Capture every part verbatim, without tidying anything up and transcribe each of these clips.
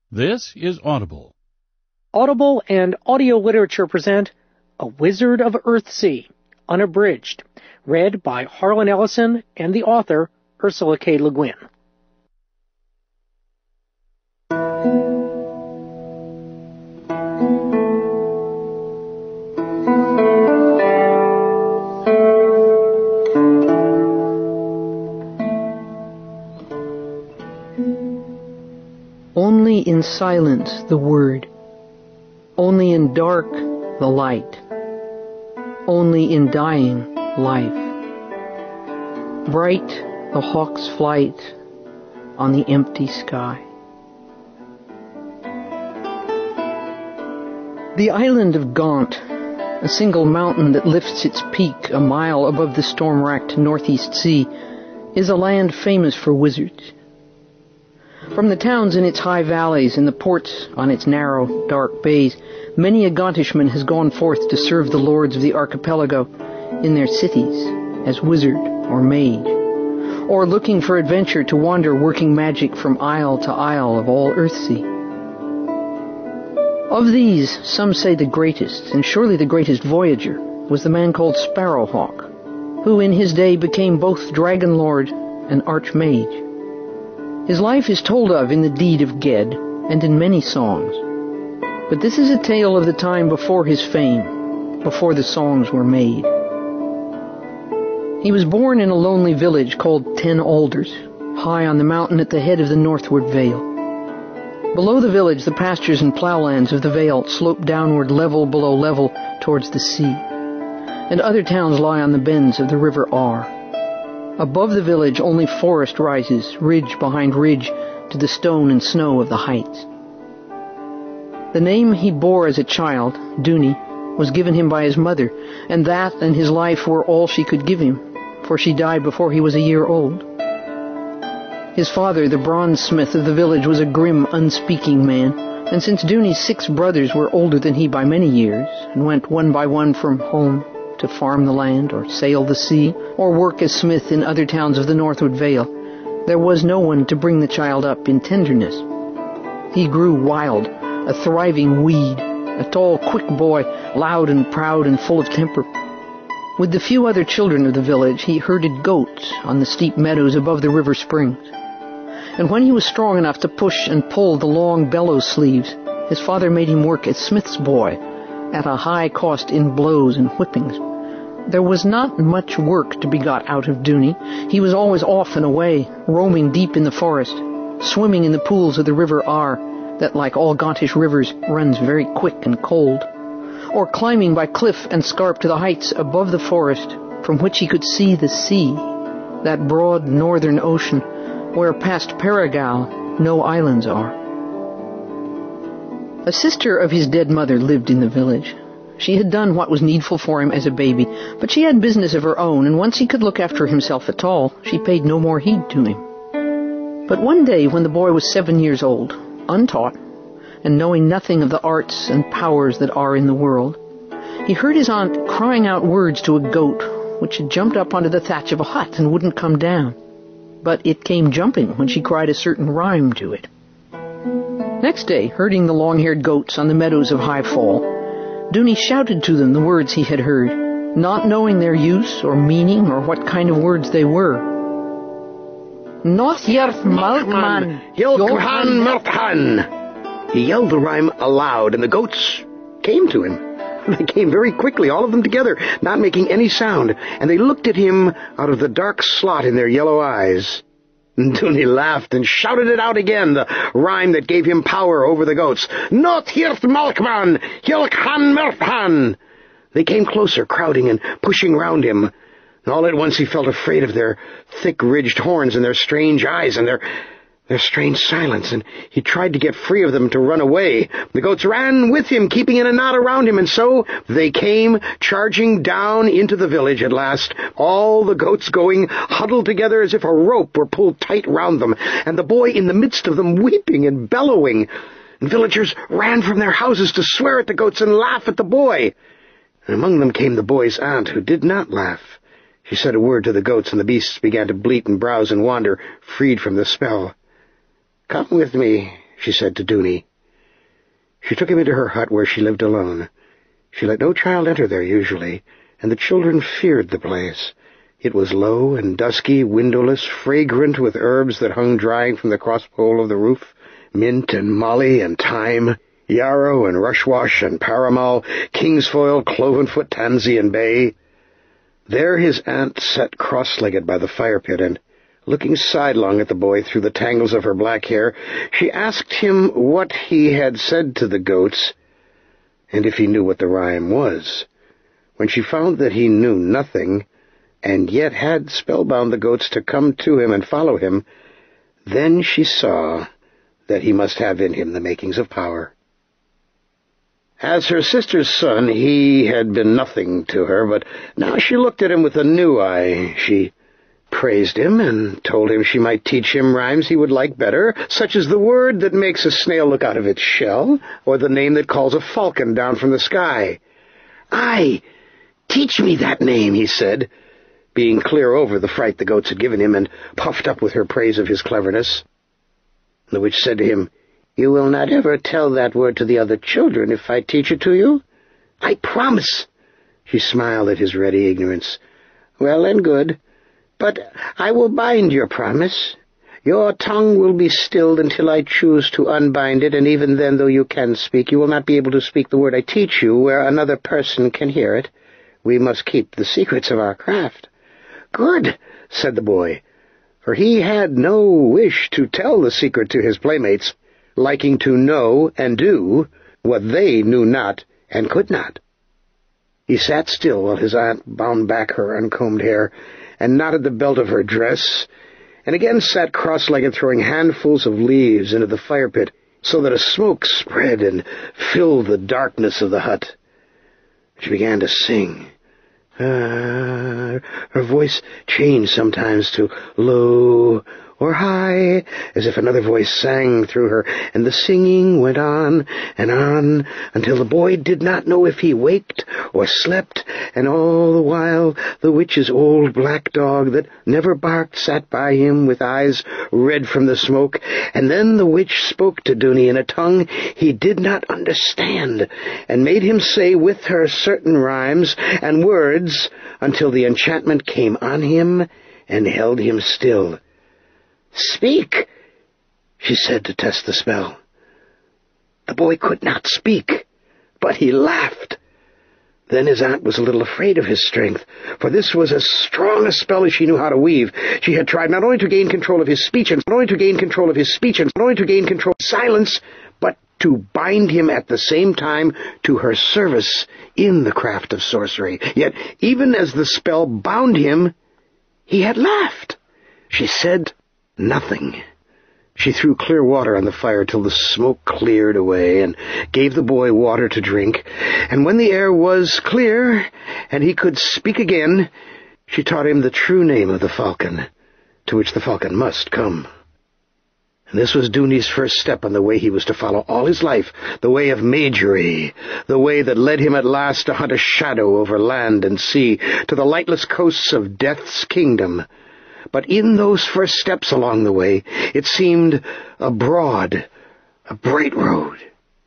This is Audible. Audible and Audio Literature present A Wizard of Earthsea, Unabridged, read by Harlan Ellison and the author, Ursula K. Le Guin. Only in silence the word, only in dark the light, only in dying life. Bright the hawk's flight on the empty sky. The island of Gaunt, a single mountain that lifts its peak a mile above the storm-racked northeast sea, is a land famous for wizards. From the towns in its high valleys and the ports on its narrow, dark bays, many a Gauntishman has gone forth to serve the lords of the archipelago in their cities as wizard or mage, or looking for adventure to wander working magic from isle to isle of all Earthsea. Of these, some say the greatest, and surely the greatest voyager, was the man called Sparrowhawk, who in his day became both Dragon Lord and Archmage. His life is told of in the Deed of Ged and in many songs. But this is a tale of the time before his fame, before the songs were made. He was born in a lonely village called Ten Alders, high on the mountain at the head of the Northward Vale. Below the village, the pastures and plowlands of the vale slope downward level below level towards the sea, and other towns lie on the bends of the River Ar. Above the village only forest rises, ridge behind ridge, to the stone and snow of the heights. The name he bore as a child, Duny, was given him by his mother, and that and his life were all she could give him, for she died before he was a year old. His father, the bronze-smith of the village, was a grim, unspeaking man, and since Duny's six brothers were older than he by many years, and went one by one from home to farm the land, or sail the sea, or work as smith in other towns of the Northward Vale, there was no one to bring the child up in tenderness. He grew wild, a thriving weed, a tall, quick boy, loud and proud and full of temper. With the few other children of the village, he herded goats on the steep meadows above the river springs. And when he was strong enough to push and pull the long bellows sleeves, his father made him work as smith's boy, at a high cost in blows and whippings. There was not much work to be got out of Duny. He was always off and away, roaming deep in the forest, swimming in the pools of the River Ar, that, like all Gauntish rivers, runs very quick and cold, or climbing by cliff and scarp to the heights above the forest, from which he could see the sea, that broad northern ocean, where past Paragal no islands are. A sister of his dead mother lived in the village. She had done what was needful for him as a baby, but she had business of her own, and once he could look after himself at all, she paid no more heed to him. But one day, when the boy was seven years old, untaught, and knowing nothing of the arts and powers that are in the world, he heard his aunt crying out words to a goat, which had jumped up onto the thatch of a hut and wouldn't come down. But it came jumping when she cried a certain rhyme to it. Next day, herding the long-haired goats on the meadows of High Fall, Duny shouted to them the words he had heard, not knowing their use or meaning or what kind of words they were. Nothjerth Malkman, Hilkhan Merkhan. He yelled the rhyme aloud, and the goats came to him. They came very quickly, all of them together, not making any sound, and they looked at him out of the dark slot in their yellow eyes. Duny laughed and shouted it out again, the rhyme that gave him power over the goats. Nothjerth Malkman, Hilkhan Merkhan. They came closer, crowding and pushing round him. And all at once he felt afraid of their thick-ridged horns and their strange eyes and their their strange silence, and he tried to get free of them to run away. The goats ran with him, keeping in a knot around him, and so they came charging down into the village at last, all the goats going huddled together as if a rope were pulled tight round them, and the boy in the midst of them weeping and bellowing. And villagers ran from their houses to swear at the goats and laugh at the boy. And among them came the boy's aunt, who did not laugh. She said a word to the goats, and the beasts began to bleat and browse and wander, freed from the spell. "Come with me," she said to Dooney. She took him into her hut where she lived alone. She let no child enter there usually, and the children feared the place. It was low and dusky, windowless, fragrant with herbs that hung drying from the crosspole of the roof, mint and molly and thyme, yarrow and rushwash and paramal, kingsfoil, clovenfoot, tansy and bay. There his aunt sat cross-legged by the fire-pit, and, looking sidelong at the boy through the tangles of her black hair, she asked him what he had said to the goats, and if he knew what the rhyme was. When she found that he knew nothing, and yet had spellbound the goats to come to him and follow him, then she saw that he must have in him the makings of power. As her sister's son, he had been nothing to her, but now she looked at him with a new eye. She praised him and told him she might teach him rhymes he would like better, such as the word that makes a snail look out of its shell, or the name that calls a falcon down from the sky. "Aye, teach me that name," he said, being clear over the fright the goats had given him, and puffed up with her praise of his cleverness. The witch said to him, "You will not ever tell that word to the other children if I teach it to you?" "I promise." She smiled at his ready ignorance. "Well and good, but I will bind your promise. Your tongue will be stilled until I choose to unbind it, and even then, though you can speak, you will not be able to speak the word I teach you where another person can hear it. We must keep the secrets of our craft." "Good," said the boy, for he had no wish to tell the secret to his playmates, liking to know and do what they knew not and could not. He sat still while his aunt bound back her uncombed hair and knotted the belt of her dress, and again sat cross-legged, throwing handfuls of leaves into the fire-pit so that a smoke spread and filled the darkness of the hut. She began to sing. Uh, her voice changed sometimes to low or high, as if another voice sang through her, and the singing went on and on until the boy did not know if he waked or slept, and all the while the witch's old black dog that never barked sat by him with eyes red from the smoke. And then the witch spoke to Dooney in a tongue he did not understand, and made him say with her certain rhymes and words until the enchantment came on him and held him still. "Speak," she said to test the spell. The boy could not speak, but he laughed. Then his aunt was a little afraid of his strength, for this was as strong a spell as she knew how to weave. She had tried not only to gain control of his speech, and not only to gain control of his speech, and not only to gain control of silence, but to bind him at the same time to her service in the craft of sorcery. Yet, even as the spell bound him, he had laughed. She said nothing. She threw clear water on the fire till the smoke cleared away, and gave the boy water to drink. And when the air was clear, and he could speak again, she taught him the true name of the falcon, to which the falcon must come. And this was Dooney's first step on the way he was to follow all his life, the way of magery, the way that led him at last to hunt a shadow over land and sea, to the lightless coasts of Death's kingdom. But in those first steps along the way, it seemed a broad, a bright road.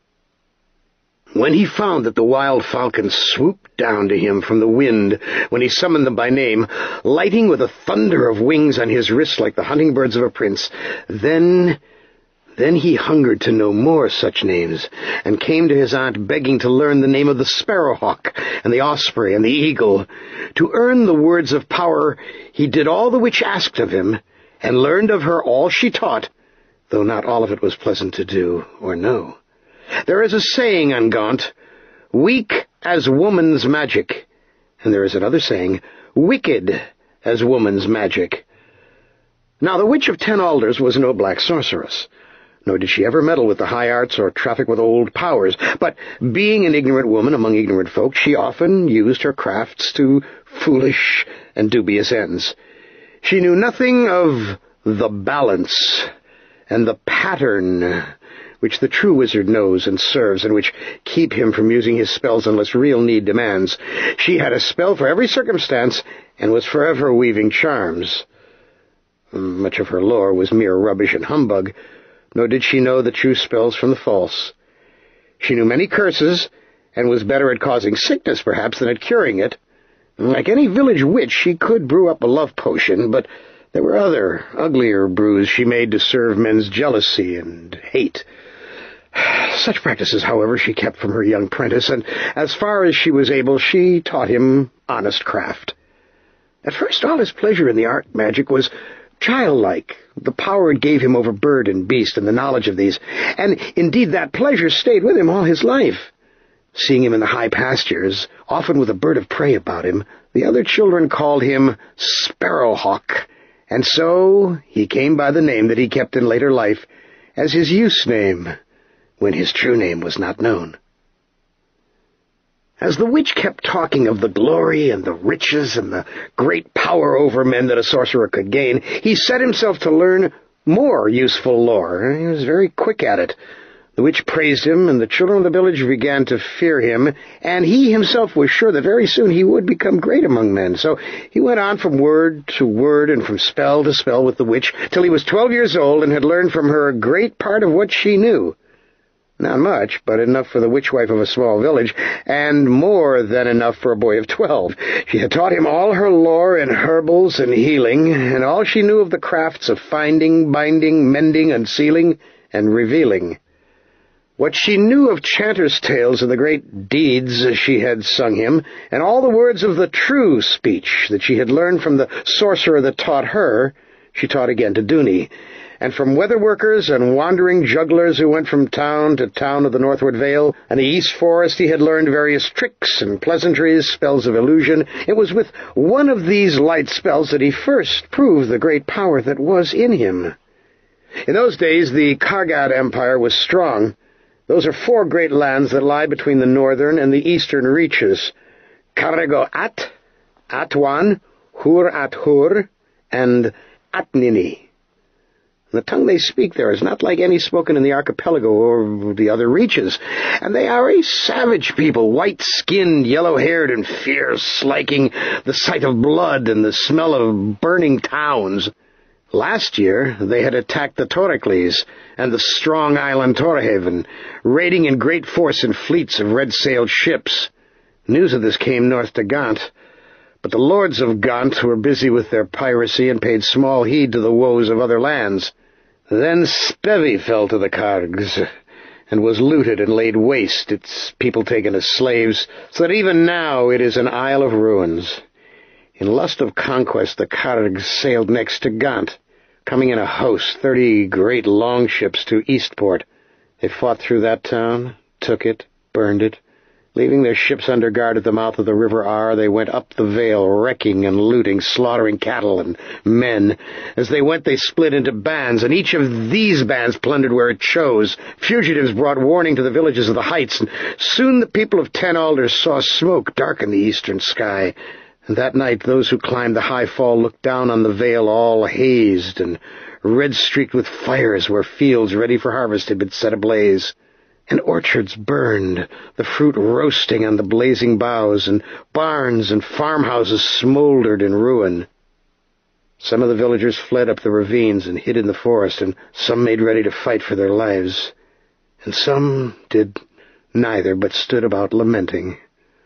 When he found that the wild falcons swooped down to him from the wind, when he summoned them by name, lighting with a thunder of wings on his wrists like the hunting birds of a prince, then... Then he hungered to know more such names, and came to his aunt begging to learn the name of the sparrowhawk, and the osprey, and the eagle. To earn the words of power, he did all the witch asked of him, and learned of her all she taught, though not all of it was pleasant to do or know. There is a saying on Gaunt, weak as woman's magic, and there is another saying, wicked as woman's magic. Now the Witch of Ten Alders was no black sorceress, nor did she ever meddle with the high arts or traffic with old powers, but being an ignorant woman among ignorant folk, she often used her crafts to foolish and dubious ends. She knew nothing of the balance and the pattern which the true wizard knows and serves, and which keep him from using his spells unless real need demands. She had a spell for every circumstance, and was forever weaving charms. Much of her lore was mere rubbish and humbug, nor did she know the true spells from the false. She knew many curses, and was better at causing sickness, perhaps, than at curing it. Like any village witch, she could brew up a love potion, but there were other, uglier brews she made to serve men's jealousy and hate. Such practices, however, she kept from her young prentice, and as far as she was able, she taught him honest craft. At first, all his pleasure in the art magic was childlike, the power it gave him over bird and beast and the knowledge of these, and indeed that pleasure stayed with him all his life. Seeing him in the high pastures, often with a bird of prey about him, the other children called him Sparrowhawk, and so he came by the name that he kept in later life as his use name, when his true name was not known. As the witch kept talking of the glory and the riches and the great power over men that a sorcerer could gain, he set himself to learn more useful lore. He was very quick at it. The witch praised him, and the children of the village began to fear him, and he himself was sure that very soon he would become great among men. So he went on from word to word and from spell to spell with the witch, till he was twelve years old and had learned from her a great part of what she knew. Not much, but enough for the witch-wife of a small village, and more than enough for a boy of twelve. She had taught him all her lore and herbals and healing, and all she knew of the crafts of finding, binding, mending, unsealing, and revealing. What she knew of chanters' tales and the great deeds she had sung him, and all the words of the true speech that she had learned from the sorcerer that taught her, she taught again to Dooney. And from weather-workers and wandering jugglers who went from town to town of the Northward Vale and the East Forest, he had learned various tricks and pleasantries, spells of illusion. It was with one of these light spells that he first proved the great power that was in him. In those days, the Kargad Empire was strong. Those are four great lands that lie between the northern and the eastern reaches: Karego-At, Atwan, Hur-At-Hur, and Atnini. The tongue they speak there is not like any spoken in the archipelago or the other reaches, and they are a savage people, white-skinned, yellow-haired, and fierce, liking the sight of blood and the smell of burning towns. Last year they had attacked the Toricles and the strong island Torhaven, raiding in great force in fleets of red-sailed ships. News of this came north to Gaunt, but the lords of Gaunt were busy with their piracy and paid small heed to the woes of other lands. Then Spevy fell to the Kargs, and was looted and laid waste, its people taken as slaves, so that even now it is an isle of ruins. In lust of conquest, the Kargs sailed next to Gaunt, coming in a host, thirty great longships to Eastport. They fought through that town, took it, burned it. Leaving their ships under guard at the mouth of the River Ar, they went up the vale, wrecking and looting, slaughtering cattle and men. As they went, they split into bands, and each of these bands plundered where it chose. Fugitives brought warning to the villages of the heights, and soon the people of Ten Alders saw smoke darken the eastern sky. And that night those who climbed the high fall looked down on the vale all hazed and red-streaked with fires where fields ready for harvest had been set ablaze. And orchards burned, the fruit roasting on the blazing boughs, and barns and farmhouses smoldered in ruin. Some of the villagers fled up the ravines and hid in the forest, and some made ready to fight for their lives, and some did neither, but stood about lamenting.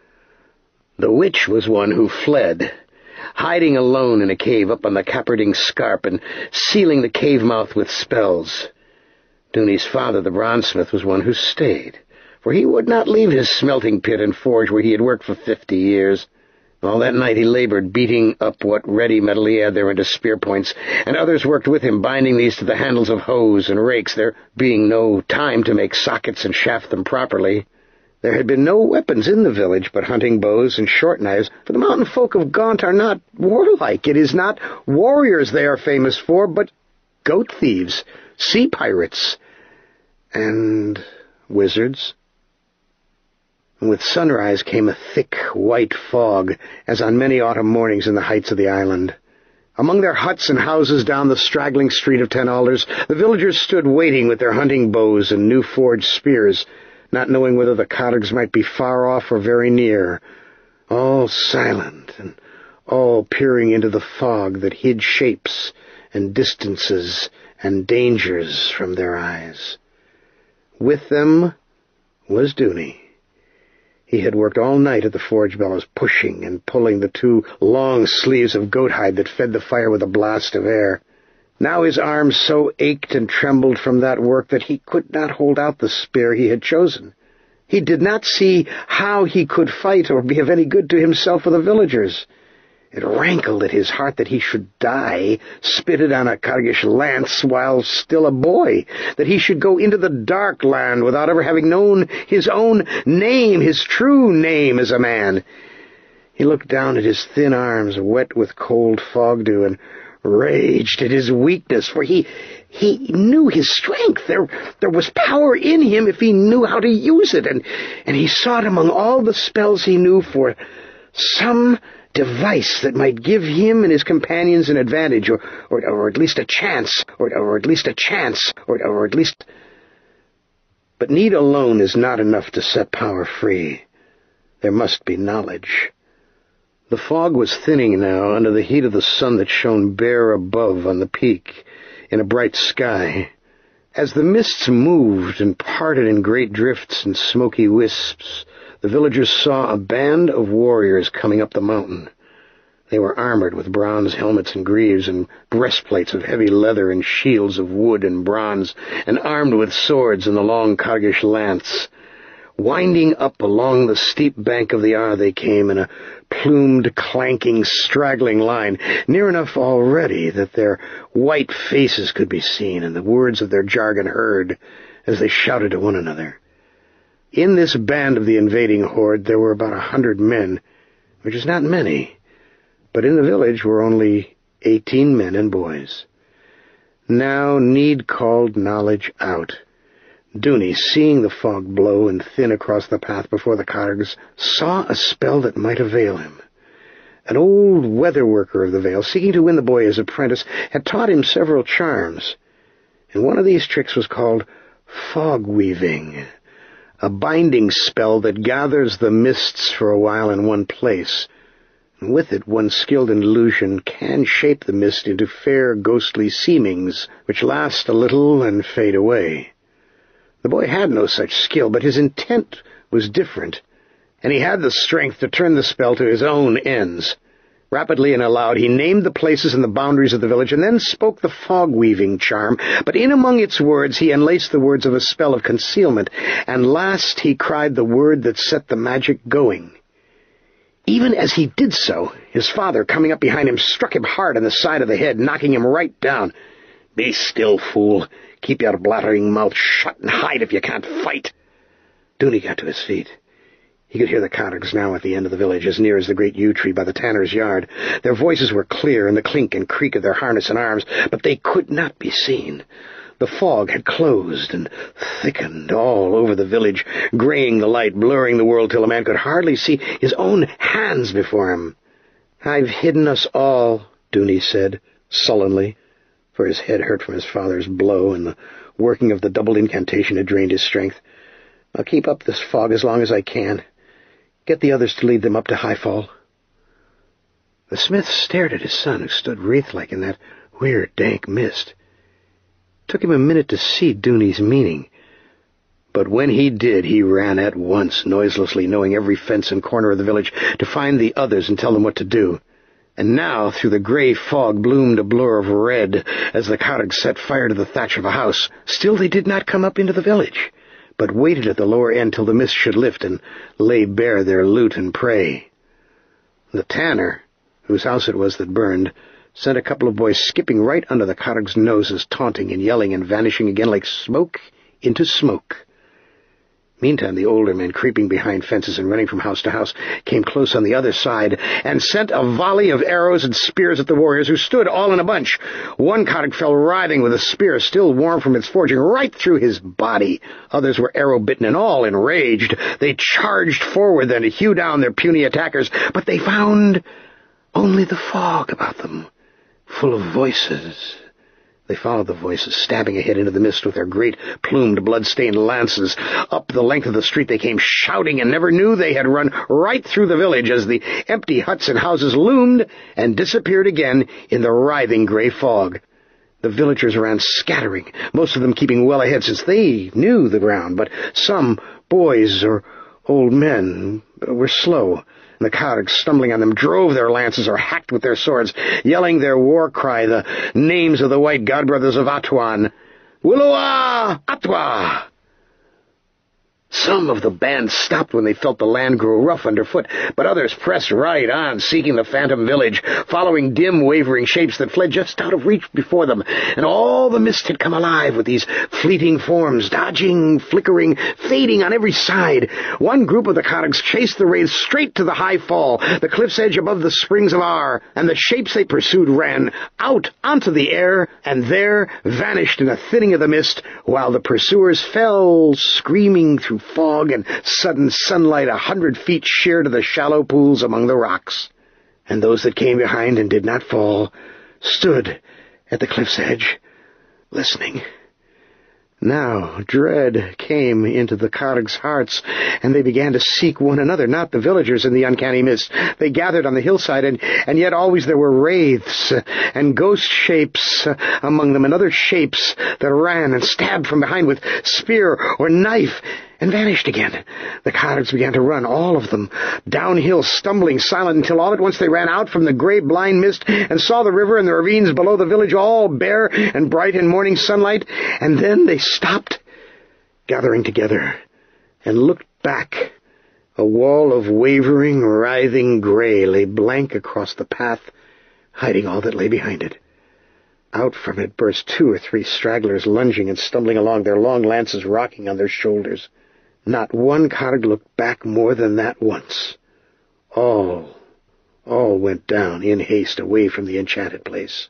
The witch was one who fled, hiding alone in a cave up on the Caperding Scarp and sealing the cave mouth with spells. Dooney's father, the bronzesmith, was one who stayed, for he would not leave his smelting pit and forge where he had worked for fifty years. All that night he labored, beating up what ready metal he had there into spear points, and others worked with him, binding these to the handles of hoes and rakes, there being no time to make sockets and shaft them properly. There had been no weapons in the village but hunting bows and short knives, for the mountain folk of Gaunt are not warlike. It is not warriors they are famous for, but goat thieves, sea pirates, and wizards. And with sunrise came a thick white fog, as on many autumn mornings in the heights of the island. Among their huts and houses down the straggling street of Ten Alders, the villagers stood waiting with their hunting bows and new-forged spears, not knowing whether the Kargs might be far off or very near, all silent and all peering into the fog that hid shapes and distances and dangers from their eyes. With them was Dooney. He had worked all night at the forge bellows, pushing and pulling the two long sleeves of goat hide that fed the fire with a blast of air. Now his arms so ached and trembled from that work that he could not hold out the spear he had chosen. He did not see how he could fight or be of any good to himself or the villagers. It rankled at his heart that he should die, spitted on a Cargish lance while still a boy, that he should go into the dark land without ever having known his own name, his true name as a man. He looked down at his thin arms, wet with cold fog dew, and raged at his weakness, for he he knew his strength. There there was power in him if he knew how to use it, and, and he sought among all the spells he knew for some device that might give him and his companions an advantage, or or, or at least a chance, or, or at least a chance, or, or at least... But need alone is not enough to set power free. There must be knowledge. The fog was thinning now under the heat of the sun that shone bare above on the peak in a bright sky. As the mists moved and parted in great drifts and smoky wisps, the villagers saw a band of warriors coming up the mountain. They were armored with bronze helmets and greaves and breastplates of heavy leather and shields of wood and bronze, and armed with swords and the long Cargish lance. Winding up along the steep bank of the Ar they came in a plumed, clanking, straggling line, near enough already that their white faces could be seen and the words of their jargon heard as they shouted to one another. In this band of the invading horde there were about a hundred men, which is not many, but in the village were only eighteen men and boys. Now need called knowledge out. Dooney, seeing the fog blow and thin across the path before the Cargs, saw a spell that might avail him. An old weather worker of the Vale, seeking to win the boy as apprentice, had taught him several charms, and one of these tricks was called fog weaving, a binding spell that gathers the mists for a while in one place. And with it, one skilled in illusion can shape the mist into fair, ghostly seemings, which last a little and fade away. The boy had no such skill, but his intent was different, and he had the strength to turn the spell to his own ends. Rapidly and aloud he named the places and the boundaries of the village, and then spoke the fog-weaving charm, but in among its words he enlaced the words of a spell of concealment, and last he cried the word that set the magic going. Even as he did so, his father, coming up behind him, struck him hard on the side of the head, knocking him right down. "Be still, fool. Keep your blathering mouth shut and hide if you can't fight." Dooney got to his feet. He could hear the Cargs now at the end of the village, as near as the great yew tree by the tanner's yard. Their voices were clear in the clink and creak of their harness and arms, but they could not be seen. The fog had closed and thickened all over the village, graying the light, blurring the world till a man could hardly see his own hands before him. "I've hidden us all," Dooney said, sullenly, for his head hurt from his father's blow, and the working of the double incantation had drained his strength. "I'll keep up this fog as long as I can. Get the others to lead them up to Highfall." The smith stared at his son, who stood wreath-like in that weird, dank mist. It took him a minute to see Dooney's meaning, but when he did, he ran at once, noiselessly, knowing every fence and corner of the village, to find the others and tell them what to do. And now, through the grey fog, bloomed a blur of red as the Cargs set fire to the thatch of a house. Still they did not come up into the village, but waited at the lower end till the mist should lift and lay bare their loot and prey. The tanner, whose house it was that burned, sent a couple of boys skipping right under the Cargs' noses, taunting and yelling and vanishing again like smoke into smoke. Meantime, the older men, creeping behind fences and running from house to house, came close on the other side and sent a volley of arrows and spears at the warriors, who stood all in a bunch. One Carg fell writhing with a spear still warm from its forging right through his body. Others were arrow-bitten, and all enraged. They charged forward then to hew down their puny attackers, but they found only the fog about them, full of voices. They followed the voices, stabbing ahead into the mist with their great plumed, blood-stained lances. Up the length of the street they came, shouting, and never knew they had run right through the village as the empty huts and houses loomed and disappeared again in the writhing grey fog. The villagers ran scattering, most of them keeping well ahead since they knew the ground, but some, boys or old men, were slow, and the Cards, stumbling on them, drove their lances or hacked with their swords, yelling their war cry, the names of the white godbrothers of Atuan. Willowa! Atwa! Some of the band stopped when they felt the land grow rough underfoot, but others pressed right on, seeking the phantom village, following dim, wavering shapes that fled just out of reach before them, and all the mist had come alive with these fleeting forms, dodging, flickering, fading on every side. One group of the Cards chased the wraiths straight to the high fall, the cliff's edge above the springs of Ar, and the shapes they pursued ran out onto the air, and there vanished in a thinning of the mist, while the pursuers fell, screaming through fog and sudden sunlight a hundred feet sheer to the shallow pools among the rocks. And those that came behind and did not fall stood at the cliff's edge, listening. Now dread came into the Cards' hearts, and they began to seek one another, not the villagers in the uncanny mist. They gathered on the hillside, and, and yet always there were wraiths and ghost shapes among them, and other shapes that ran and stabbed from behind with spear or knife, and vanished again. The Cards began to run, all of them, downhill, stumbling, silent, until all at once they ran out from the gray blind mist and saw the river and the ravines below the village all bare and bright in morning sunlight, and then they stopped, gathering together, and looked back. A wall of wavering, writhing gray lay blank across the path, hiding all that lay behind it. Out from it burst two or three stragglers, lunging and stumbling along, their long lances rocking on their shoulders. Not one Card looked back more than that once. All, all went down in haste away from the enchanted place.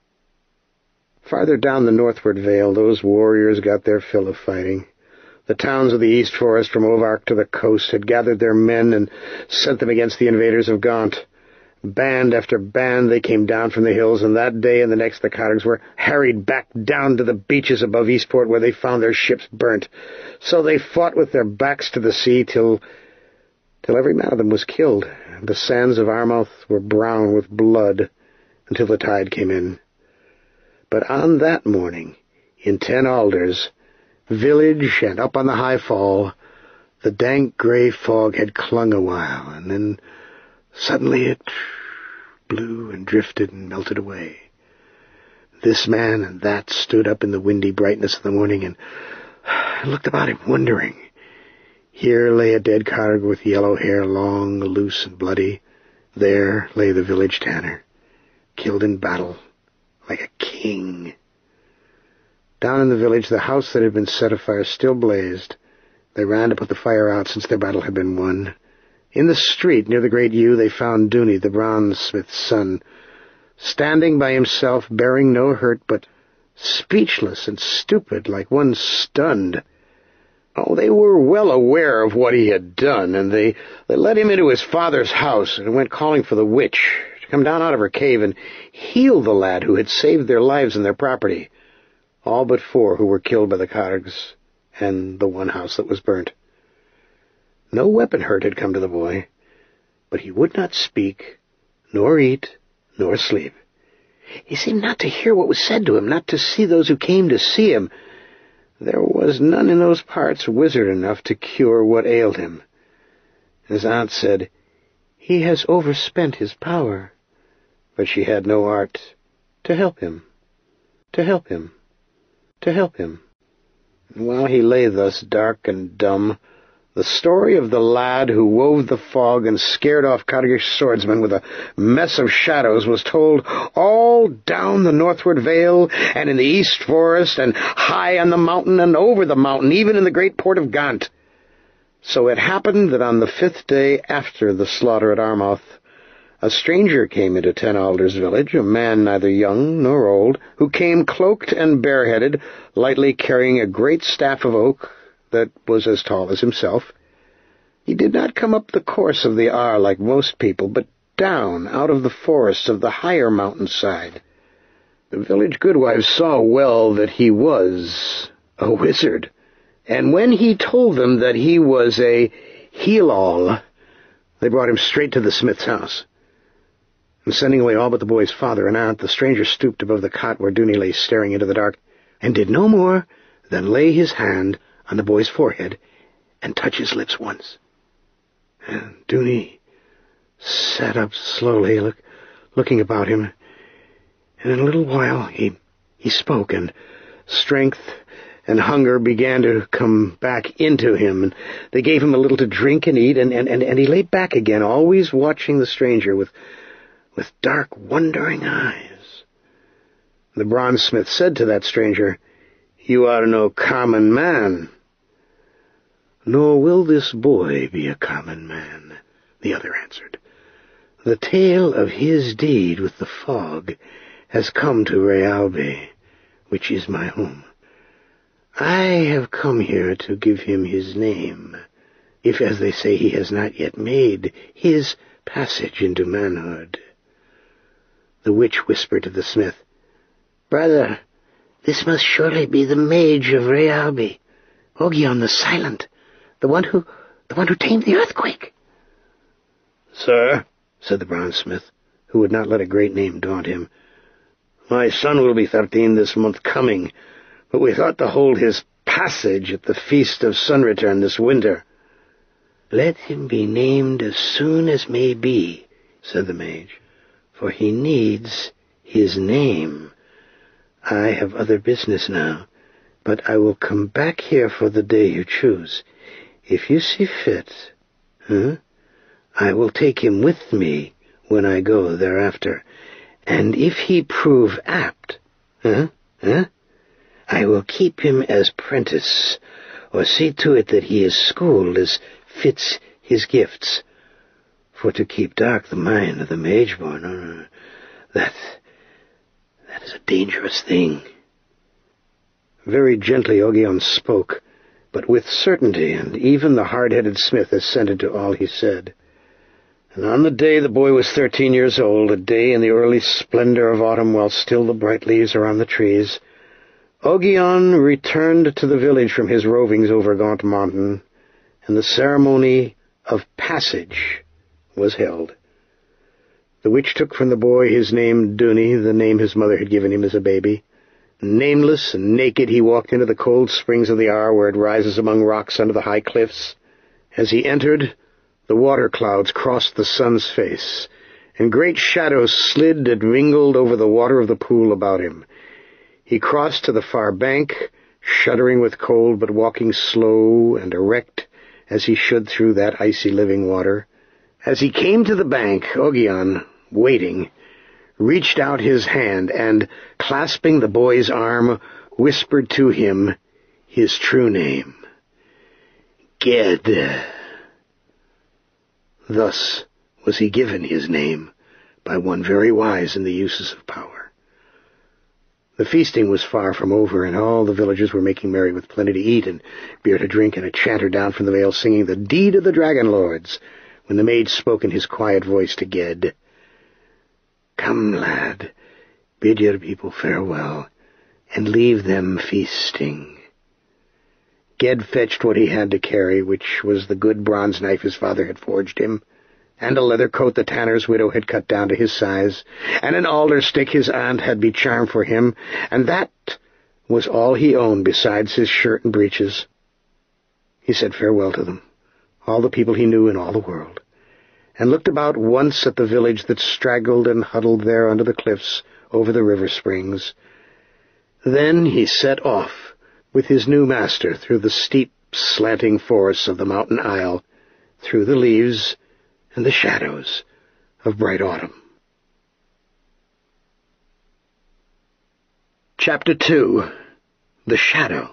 Farther down the northward vale, those warriors got their fill of fighting. The towns of the East Forest, from Ovark to the coast, had gathered their men and sent them against the invaders of Gaunt. Band after band they came down from the hills, and that day and the next the Cards were harried back down to the beaches above Eastport, where they found their ships burnt. So they fought with their backs to the sea till till every man of them was killed. The sands of Armouth were brown with blood until the tide came in. But on that morning, in Ten Alders, village and up on the high fall, the dank gray fog had clung a while, and then suddenly it blew and drifted and melted away. This man and that stood up in the windy brightness of the morning and looked about him, wondering. Here lay a dead Card with yellow hair, long, loose, and bloody. There lay the village tanner, killed in battle, like a king. Down in the village, the house that had been set afire still blazed. They ran to put the fire out, since their battle had been won. In the street near the great yew they found Dooney, the bronze-smith's son, standing by himself, bearing no hurt, but speechless and stupid, like one stunned. Oh, they were well aware of what he had done, and they, they led him into his father's house and went calling for the witch to come down out of her cave and heal the lad who had saved their lives and their property, all but four who were killed by the Cards and the one house that was burnt. No weapon hurt had come to the boy, but he would not speak, nor eat, nor sleep. He seemed not to hear what was said to him, not to see those who came to see him. There was none in those parts wizard enough to cure what ailed him. His aunt said, "He has overspent his power," but she had no art to help him, to help him, to help him. And while he lay thus, dark and dumb, the story of the lad who wove the fog and scared off Cardish swordsmen with a mess of shadows was told all down the northward vale and in the east forest and high on the mountain and over the mountain, even in the great port of Gaunt. So it happened that on the fifth day after the slaughter at Armouth, a stranger came into Ten Alders village, a man neither young nor old, who came cloaked and bareheaded, lightly carrying a great staff of oak that was as tall as himself. He did not come up the course of the Ar like most people, but down out of the forests of the higher mountainside. The village goodwives saw well that he was a wizard, and when he told them that he was a heal-all, they brought him straight to the smith's house. and sending away all but the boy's father and aunt, the stranger stooped above the cot where Dooney lay staring into the dark, and did no more than lay his hand on the boy's forehead and touch his lips once. And Dooney sat up slowly, look, looking about him, and in a little while he, he spoke, and strength and hunger began to come back into him, and they gave him a little to drink and eat, and, and, and, and he lay back again, always watching the stranger with, with dark, wondering eyes. The bronze-smith said to that stranger, "You are no common man." "Nor will this boy be a common man," the other answered. "The tale of his deed with the fog has come to Rayalbe, which is my home. I have come here to give him his name, if, as they say, he has not yet made his passage into manhood." The witch whispered to the smith, "Brother, this must surely be the mage of Rayalbe, Ogion the Silent, the one who, the one who tamed the earthquake." "Sir," said the bronze-smith, who would not let a great name daunt him, "my son will be thirteen this month coming, but we thought to hold his passage at the feast of Sun-Return this winter." "Let him be named as soon as may be," said the mage, "for he needs his name. I have other business now, but I will come back here for the day you choose. If you see fit, huh, I will take him with me when I go thereafter, and if he prove apt, huh, huh, I will keep him as prentice, or see to it that he is schooled as fits his gifts. For to keep dark the mind of the mage-born, uh, that, that is a dangerous thing." Very gently Ogion spoke, but with certainty, and even the hard-headed smith assented to all he said. And on the day the boy was thirteen years old, a day in the early splendor of autumn while still the bright leaves are on the trees, Ogion returned to the village from his rovings over Gaunt Mountain, and the ceremony of passage was held. The witch took from the boy his name Dooney, the name his mother had given him as a baby. Nameless and naked he walked into the cold springs of the Ar, where it rises among rocks under the high cliffs. As he entered, the water clouds crossed the sun's face, and great shadows slid and mingled over the water of the pool about him. He crossed to the far bank, shuddering with cold, but walking slow and erect as he should through that icy living water. As he came to the bank, Ogion, waiting, reached out his hand and, clasping the boy's arm, whispered to him his true name, Ged. Thus was he given his name by one very wise in the uses of power. The feasting was far from over, and all the villagers were making merry with plenty to eat and beer to drink, and a chanter down from the vale singing the deed of the dragon lords, when the mage spoke in his quiet voice to Ged. "Come, lad, bid your people farewell, and leave them feasting." Ged fetched what he had to carry, which was the good bronze knife his father had forged him, and a leather coat the tanner's widow had cut down to his size, and an alder stick his aunt had becharmed for him, and that was all he owned besides his shirt and breeches. He said farewell to them, all the people he knew in all the world, and looked about once at the village that straggled and huddled there under the cliffs over the river springs. Then he set off with his new master through the steep, slanting forests of the mountain isle, through the leaves and the shadows of bright autumn. Chapter two. The Shadow.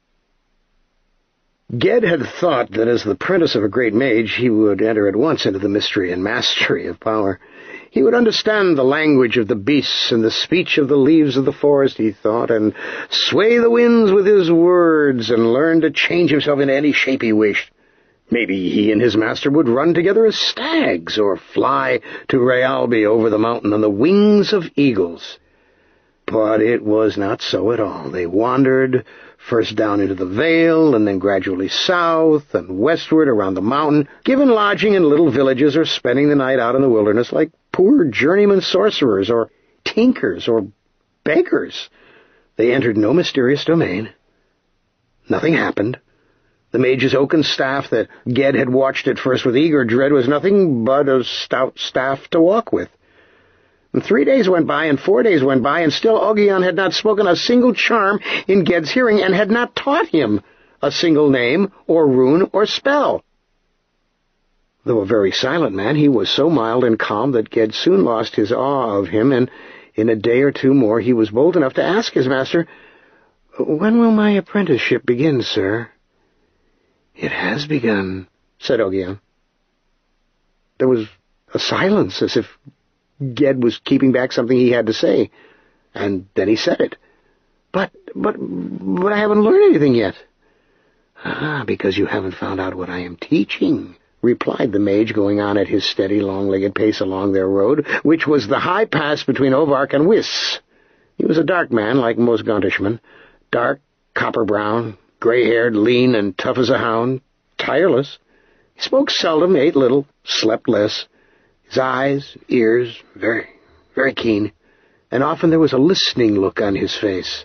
Ged had thought that as the apprentice of a great mage he would enter at once into the mystery and mastery of power. He would understand the language of the beasts and the speech of the leaves of the forest, he thought, and sway the winds with his words and learn to change himself into any shape he wished. Maybe he and his master would run together as stags, or fly to Rayalbe over the mountain on the wings of eagles. But it was not so at all. They wandered first down into the vale, and then gradually south and westward around the mountain, given lodging in little villages or spending the night out in the wilderness like poor journeyman sorcerers, or tinkers, or beggars. They entered no mysterious domain. Nothing happened. The mage's oaken staff that Ged had watched at first with eager dread was nothing but a stout staff to walk with. And three days went by, and four days went by, and still Ogion had not spoken a single charm in Ged's hearing, and had not taught him a single name, or rune, or spell. Though a very silent man, he was so mild and calm that Ged soon lost his awe of him, and in a day or two more he was bold enough to ask his master, "When will my apprenticeship begin, sir?" "It has begun," said Ogion. There was a silence, as if Ged was keeping back something he had to say, and then he said it. But, but, but I haven't learned anything yet." "Ah, because you haven't found out what I am teaching," replied the mage, going on at his steady, long-legged pace along their road, which was the high pass between Ovark and Wyss. He was a dark man, like most Gauntishmen, dark, copper-brown, gray-haired, lean, and tough as a hound, tireless. He spoke seldom, ate little, slept less. His eyes, ears, very, very keen, and often there was a listening look on his face.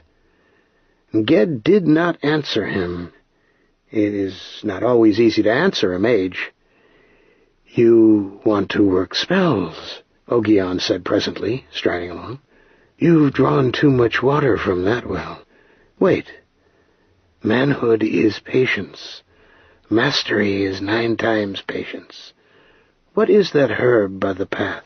Ged did not answer him. It is not always easy to answer a mage. "You want to work spells," Ogion said presently, striding along. "You've drawn too much water from that well. Wait. Manhood is patience. Mastery is nine times patience. What is that herb by the path?"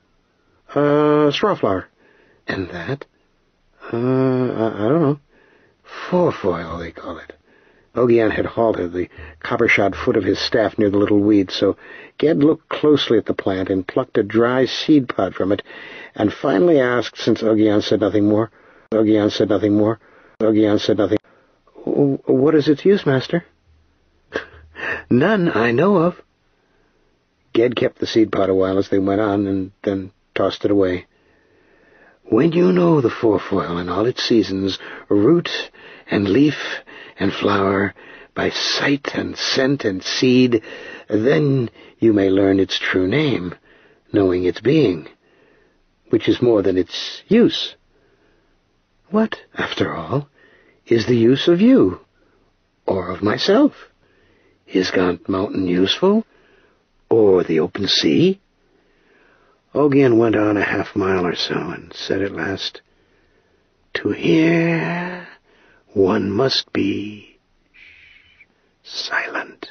Uh, strawflower." "And that?" Uh, I, I don't know. "Forefoil, they call it." Ogion had halted the copper-shod foot of his staff near the little weed, so Ged looked closely at the plant and plucked a dry seed pod from it, and finally asked, since Ogion said nothing more, Ogion said nothing more, Ogion said nothing, "What is its use, master?" "None I know of." Ged kept the seed pod a while as they went on, and then tossed it away. "When you know the forefoil in all its seasons, root and leaf and flower, by sight and scent and seed, then you may learn its true name, knowing its being, which is more than its use. What, after all, is the use of you, or of myself? Is Gaunt Mountain useful, or the open sea?" Ogion went on a half mile or so, and said at last, "To hear, one must be silent."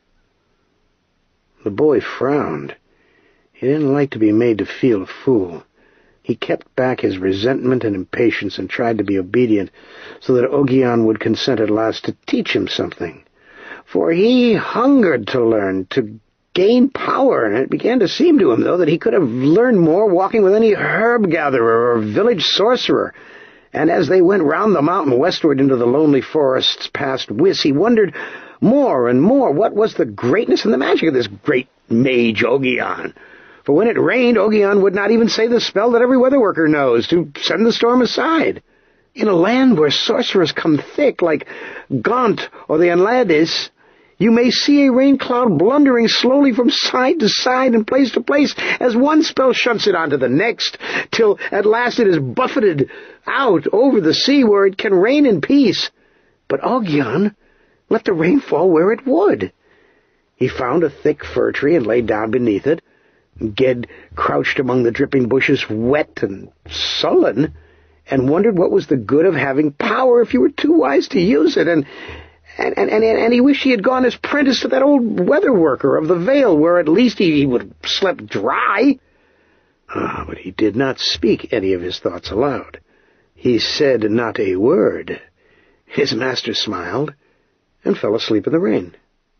The boy frowned. He didn't like to be made to feel a fool. He kept back his resentment and impatience and tried to be obedient, so that Ogion would consent at last to teach him something. For he hungered to learn, to gain power, and it began to seem to him, though, that he could have learned more walking with any herb-gatherer or village sorcerer. And as they went round the mountain westward into the lonely forests past Wyss, he wondered more and more what was the greatness and the magic of this great mage Ogion. For when it rained, Ogion would not even say the spell that every weather-worker knows, to send the storm aside. In a land where sorcerers come thick, like Gaunt or the Enladis, you may see a rain cloud blundering slowly from side to side and place to place, as one spell shunts it onto the next, till at last it is buffeted out over the sea, where it can rain in peace. But Ogion let the rain fall where it would. He found a thick fir tree and lay down beneath it. Ged crouched among the dripping bushes, wet and sullen, and wondered what was the good of having power if you were too wise to use it, and And, and, and, and he wished he had gone as prentice to that old weather-worker of the Vale, where at least he, he would have slept dry. Ah, but he did not speak any of his thoughts aloud. He said not a word. His master smiled, and fell asleep in the rain.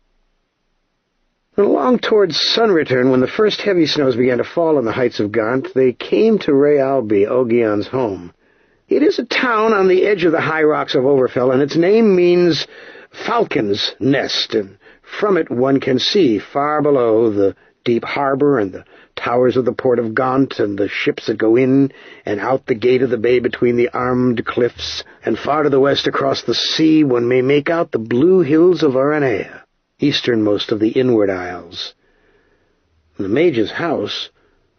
And along towards sun-return, when the first heavy snows began to fall on the heights of Gaunt, they came to Rayalby, Ogion's home. It is a town on the edge of the high rocks of Overfell, and its name means Falcon's Nest, and from it one can see, far below, the deep harbor and the towers of the port of Gaunt and the ships that go in and out the gate of the bay between the armed cliffs, and far to the west across the sea one may make out the blue hills of Aranea, easternmost of the Inward Isles. The mage's house,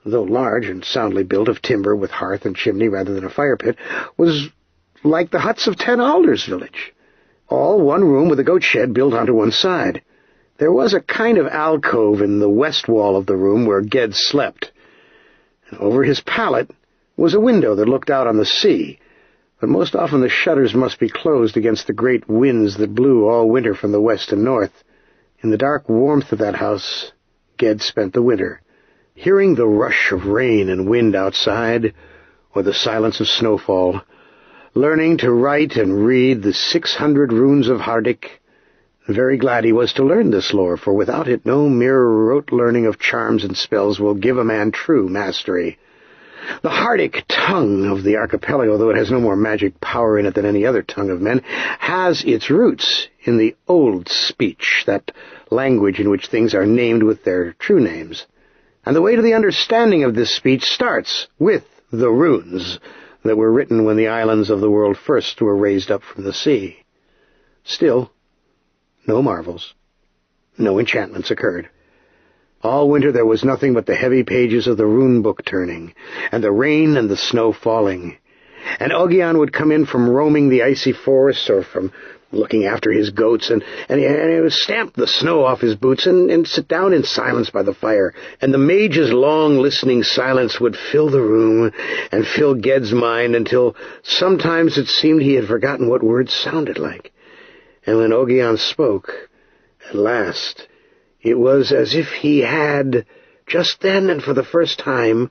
though large and soundly built of timber with hearth and chimney rather than a fire pit, was like the huts of Ten Alders village, all one room with a goat shed built onto one side. There was a kind of alcove in the west wall of the room where Ged slept, and over his pallet was a window that looked out on the sea, but most often the shutters must be closed against the great winds that blew all winter from the west and north. In the dark warmth of that house, Ged spent the winter, hearing the rush of rain and wind outside, or the silence of snowfall, learning to write and read the six hundred runes of Hardic. Very glad he was to learn this lore, for without it no mere rote learning of charms and spells will give a man true mastery. The Hardic tongue of the archipelago, though it has no more magic power in it than any other tongue of men, has its roots in the old speech, that language in which things are named with their true names. And the way to the understanding of this speech starts with the runes that were written when the islands of the world first were raised up from the sea. Still, no marvels, no enchantments occurred. All winter there was nothing but the heavy pages of the rune book turning, and the rain and the snow falling. And Ogion would come in from roaming the icy forests, or from looking after his goats, and, and, he, and he would stamp the snow off his boots and, and sit down in silence by the fire. And the mage's long listening silence would fill the room and fill Ged's mind until sometimes it seemed he had forgotten what words sounded like. And when Ogion spoke, at last, it was as if he had, just then and for the first time,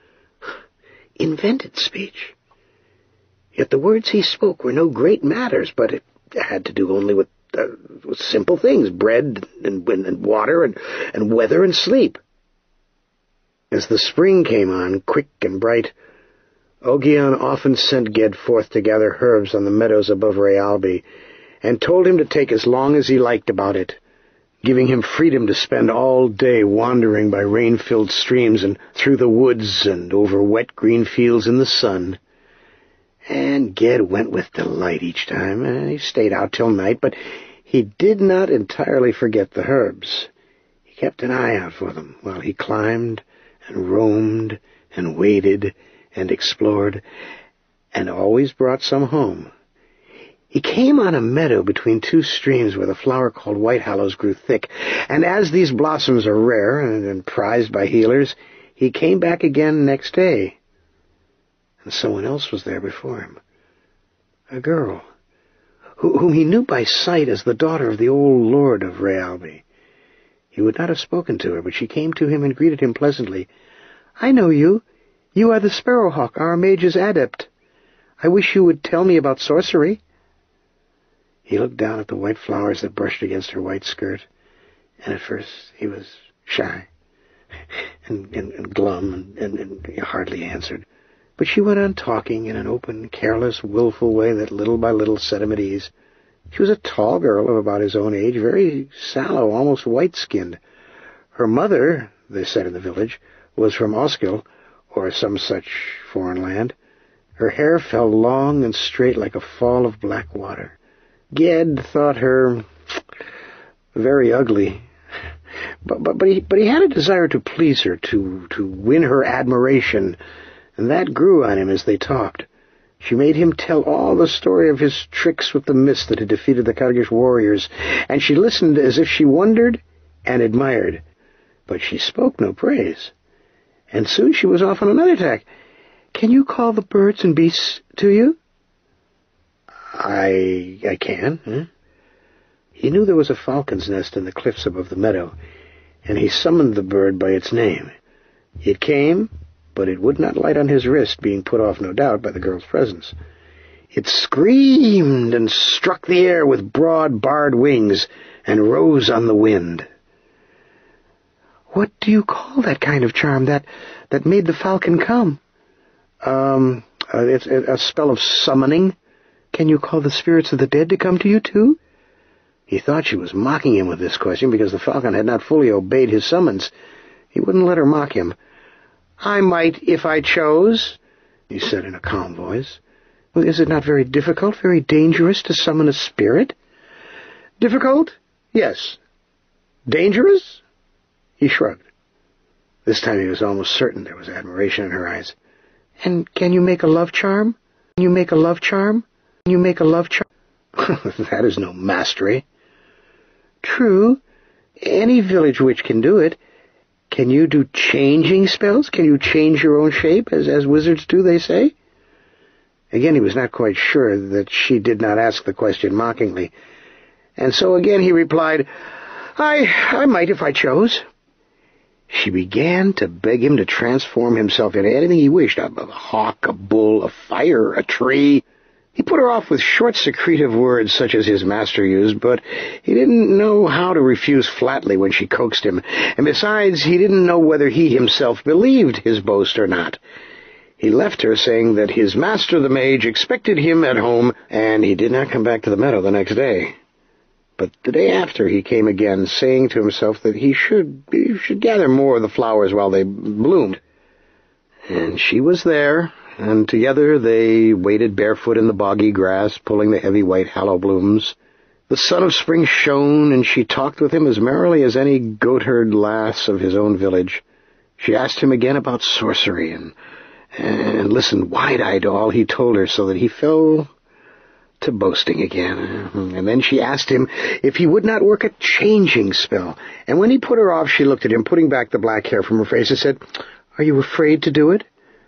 invented speech. Yet the words he spoke were no great matters, but it had to do only with, uh, with simple things, bread and, and, and water and, and weather and sleep. As the spring came on, quick and bright, Ogion often sent Ged forth to gather herbs on the meadows above Rayalbi, and told him to take as long as he liked about it, giving him freedom to spend all day wandering by rain-filled streams and through the woods and over wet green fields in the sun. And Ged went with delight each time, and he stayed out till night, but he did not entirely forget the herbs. He kept an eye out for them while he climbed and roamed and waded and explored, and always brought some home. He came on a meadow between two streams where the flower called White Hallows grew thick, and as these blossoms are rare and, and prized by healers, he came back again next day. And someone else was there before him, a girl, who, whom he knew by sight as the daughter of the old lord of Rayalbi. He would not have spoken to her, but she came to him and greeted him pleasantly. "I know you. You are the Sparrowhawk, our mage's adept. I wish you would tell me about sorcery." He looked down at the white flowers that brushed against her white skirt, and at first he was shy and, and, and glum and, and, and he hardly answered. But she went on talking in an open, careless, willful way that little by little set him at ease. She was a tall girl of about his own age, very sallow, almost white-skinned. Her mother, they said in the village, was from Osgil, or some such foreign land. Her hair fell long and straight like a fall of black water. Ged thought her very ugly, but but but he, but he had a desire to please her, to to win her admiration, and that grew on him as they talked. She made him tell all the story of his tricks with the mist that had defeated the Kargish warriors, and she listened as if she wondered and admired, but she spoke no praise. And soon she was off on another tack. "Can you call the birds and beasts to you?" I I can. Huh? He knew there was a falcon's nest in the cliffs above the meadow, and he summoned the bird by its name. It came, but it would not light on his wrist, being put off, no doubt, by the girl's presence. It screamed and struck the air with broad, barred wings, and rose on the wind. "What do you call that kind of charm, that that made the falcon come?" Um, uh, it's a spell of summoning. "Can you call the spirits of the dead to come to you, too?" He thought she was mocking him with this question because the falcon had not fully obeyed his summons. He wouldn't let her mock him. "I might if I chose," he said in a calm voice. "Well, is it not very difficult, very dangerous to summon a spirit?" "Difficult? Yes. Dangerous?" He shrugged. This time he was almost certain there was admiration in her eyes. "And can you make a love charm? Can you make a love charm? Can you make a love charm?" "That is no mastery." "True. Any village witch can do it. Can you do changing spells? Can you change your own shape, as, as wizards do, they say?" Again he was not quite sure that she did not ask the question mockingly. And so again he replied, I, I might if I chose." She began to beg him to transform himself into anything he wished, a, a hawk, a bull, a fire, a tree. He put her off with short, secretive words such as his master used, but he didn't know how to refuse flatly when she coaxed him, and besides, he didn't know whether he himself believed his boast or not. He left her, saying that his master, the mage, expected him at home, and he did not come back to the meadow the next day. But the day after he came again, saying to himself that he should, he should gather more of the flowers while they bloomed. And she was there, and together they waded barefoot in the boggy grass, pulling the heavy white hallow blooms. The sun of spring shone, and she talked with him as merrily as any goatherd lass of his own village. She asked him again about sorcery, and, and listened wide-eyed to all he told her, so that he fell to boasting again. And then she asked him if he would not work a changing spell, and when he put her off, she looked at him, putting back the black hair from her face, and said, "Are you afraid to do it?"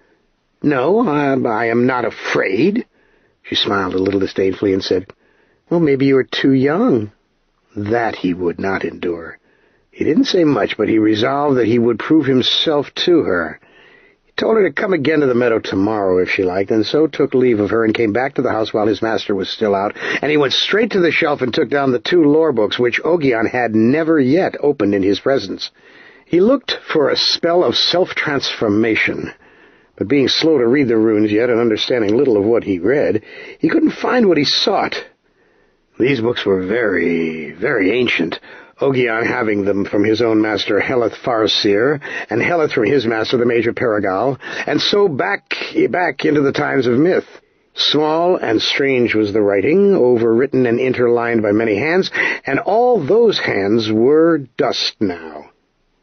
"No, I, I am not afraid." She smiled a little disdainfully and said, "Well, maybe you are too young." That he would not endure. He didn't say much, but he resolved that he would prove himself to her. He told her to come again to the meadow tomorrow if she liked, and so took leave of her and came back to the house while his master was still out, and he went straight to the shelf and took down the two lore books which Ogion had never yet opened in his presence. He looked for a spell of self-transformation, but being slow to read the runes yet and understanding little of what he read, he couldn't find what he sought. These books were very, very ancient, Ogion having them from his own master Heleth Farseer, and Heleth from his master the Mage of Perigal, and so back, back into the times of myth. Small and strange was the writing, overwritten and interlined by many hands, and all those hands were dust now.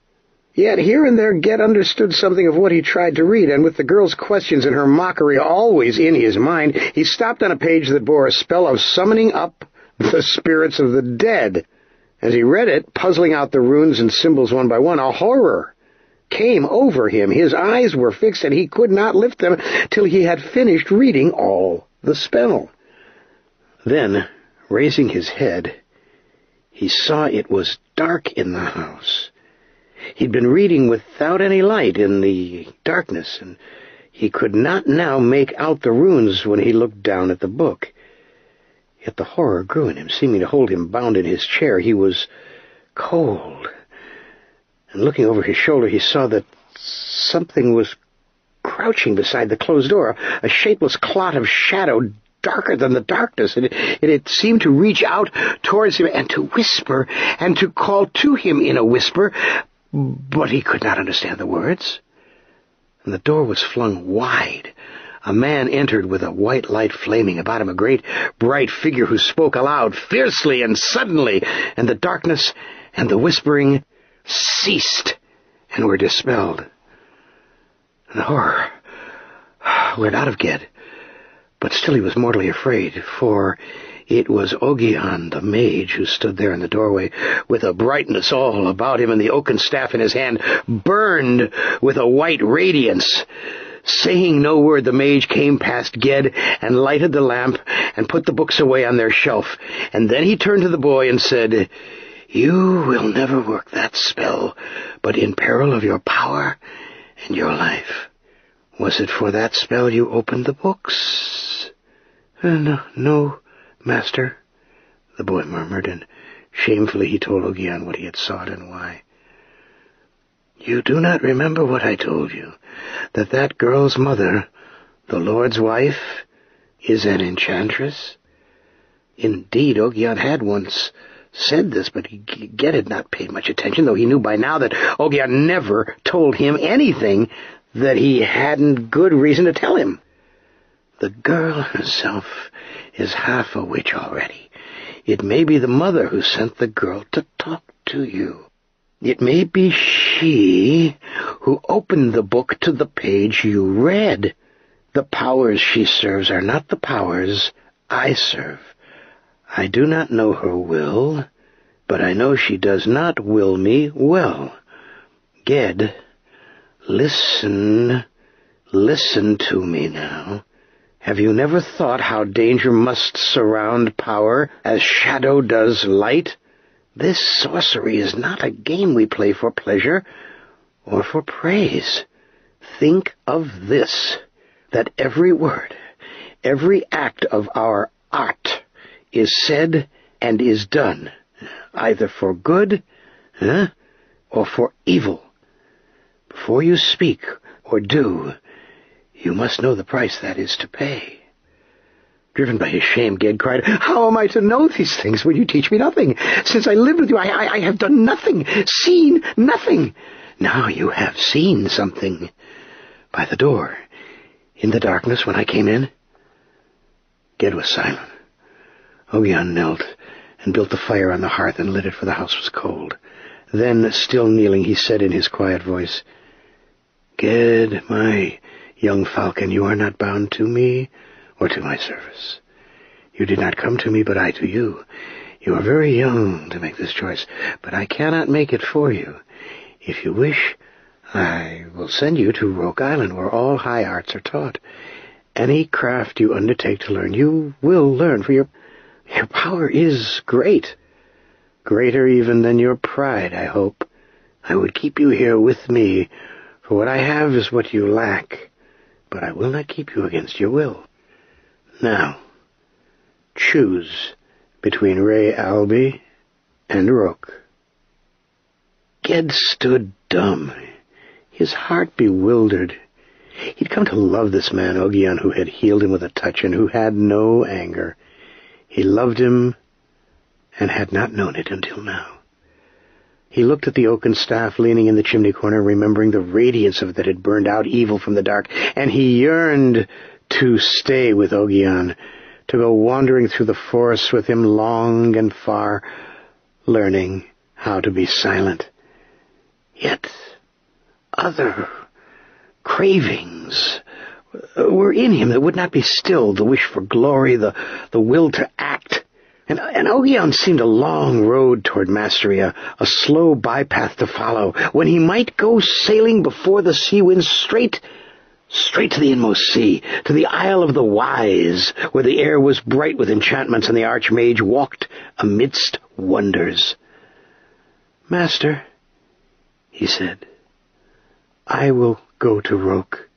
Yet here and there Ged understood something of what he tried to read, and with the girl's questions and her mockery always in his mind, he stopped on a page that bore a spell of summoning up the spirits of the dead. As he read it, puzzling out the runes and symbols one by one, a horror came over him. His eyes were fixed, and he could not lift them till he had finished reading all the spell. Then, raising his head, he saw it was dark in the house. He'd been reading without any light in the darkness, and he could not now make out the runes when he looked down at the book. Yet the horror grew in him, seeming to hold him bound in his chair. He was cold, and looking over his shoulder, he saw that something was crouching beside the closed door, a shapeless clot of shadow darker than the darkness, and it, it, it seemed to reach out towards him and to whisper and to call to him in a whisper, but he could not understand the words. And the door was flung wide. A man entered with a white light flaming about him, a great, bright figure who spoke aloud, fiercely and suddenly, and the darkness and the whispering ceased and were dispelled. And horror went out of Ged, but still he was mortally afraid, for it was Ogion the mage who stood there in the doorway, with a brightness all about him, and the oaken staff in his hand burned with a white radiance. Saying no word, the mage came past Ged and lighted the lamp and put the books away on their shelf, and then he turned to the boy and said, "You will never work that spell, but in peril of your power and your life. Was it for that spell you opened the books?" Uh, no, no, master," the boy murmured, and shamefully he told Ogion what he had sought and why. "You do not remember what I told you, that that girl's mother, the Lord's wife, is an enchantress?" Indeed, Ogion had once said this, but Ged had not paid much attention, though he knew by now that Ogion never told him anything that he hadn't good reason to tell him. "The girl herself is half a witch already. It may be the mother who sent the girl to talk to you. It may be she who opened the book to the page you read. The powers she serves are not the powers I serve. I do not know her will, but I know she does not will me well. Ged, listen, listen to me now. Have you never thought how danger must surround power as shadow does light? This sorcery is not a game we play for pleasure or for praise. Think of this, that every word, every act of our art is said and is done, either for good eh, or for evil. Before you speak or do, you must know the price that is to pay. Driven by his shame, Ged cried, How am I to know these things when you teach me nothing? Since I lived with you, I, I, I have done nothing, seen nothing. Now you have seen something. By the door, in the darkness when I came in. Ged was silent. Ogion knelt and built the fire on the hearth and lit it, for the house was cold. Then, still kneeling, he said in his quiet voice, Ged, my young falcon, you are not bound to me or to my service. You did not come to me, but I to you. You are very young to make this choice, but I cannot make it for you. If you wish, I will send you to Roke Island, where all high arts are taught. Any craft you undertake to learn, you will learn, for your, your power is great. Greater even than your pride, I hope. I would keep you here with me, for what I have is what you lack, but I will not keep you against your will. Now, choose between Ray Alby and Roke. Ged stood dumb, his heart bewildered. He'd come to love this man, Ogion, who had healed him with a touch and who had no anger. He loved him and had not known it until now. He looked at the oaken staff leaning in the chimney corner, remembering the radiance of it that had burned out evil from the dark, and he yearned to stay with Ogion, to go wandering through the forests with him long and far, learning how to be silent. Yet other cravings were in him that would not be stilled, the wish for glory, the, the will to act. And, and Ogion seemed a long road toward mastery, a, a slow bypath to follow, when he might go sailing before the sea winds straight, straight to the inmost sea, to the Isle of the Wise, where the air was bright with enchantments and the archmage walked amidst wonders. Master, he said, I will go to Roke.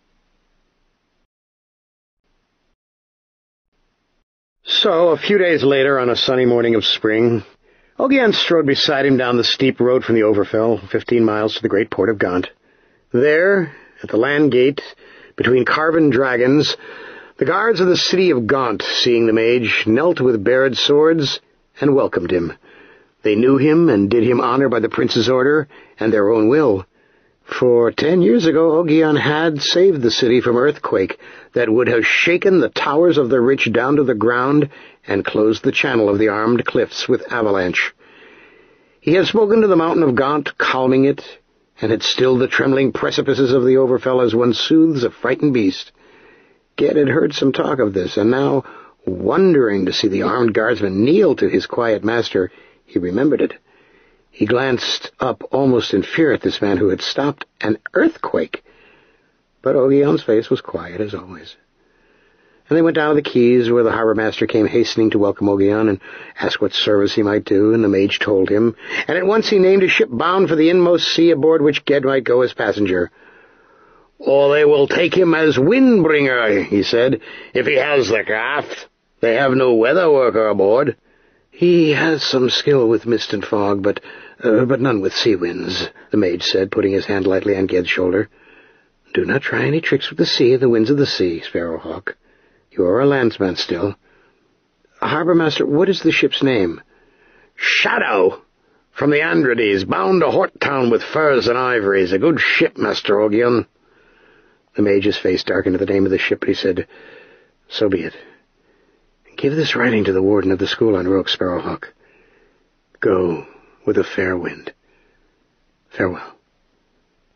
So, a few days later, on a sunny morning of spring, Ogion strode beside him down the steep road from the Overfell, fifteen miles to the great port of Gaunt. There, at the land gate, between carven dragons, the guards of the city of Gaunt, seeing the mage, knelt with bared swords and welcomed him. They knew him and did him honor by the prince's order and their own will. For ten years ago, Ogion had saved the city from earthquake that would have shaken the towers of the rich down to the ground and closed the channel of the armed cliffs with avalanche. He had spoken to the mountain of Gaunt, calming it, and had stilled the trembling precipices of the Overfell as one soothes a frightened beast. Ged had heard some talk of this, and now, wondering to see the armed guardsmen kneel to his quiet master, he remembered it. He glanced up almost in fear at this man who had stopped an earthquake. But Ogion's face was quiet as always. And they went down to the quays, where the harbor master came hastening to welcome Ogion and ask what service he might do, and the mage told him, and at once he named a ship bound for the inmost sea aboard which Ged might go as passenger. "Or they will take him as windbringer," he said, "if he has the craft. They have no weather worker aboard." "He has some skill with mist and fog, but uh, but none with sea winds," the mage said, putting his hand lightly on Ged's shoulder. "Do not try any tricks with the sea and the winds of the sea, Sparrowhawk. You are a landsman still. Harbour Master, what is the ship's name?" "Shadow, from the Andrades, bound to Hort Town with furs and ivories. A good ship, Master Ogion." The mage's face darkened at the name of the ship, but he said, "So be it. Give this writing to the warden of the school on Roke, Sparrowhawk. Go with a fair wind. Farewell."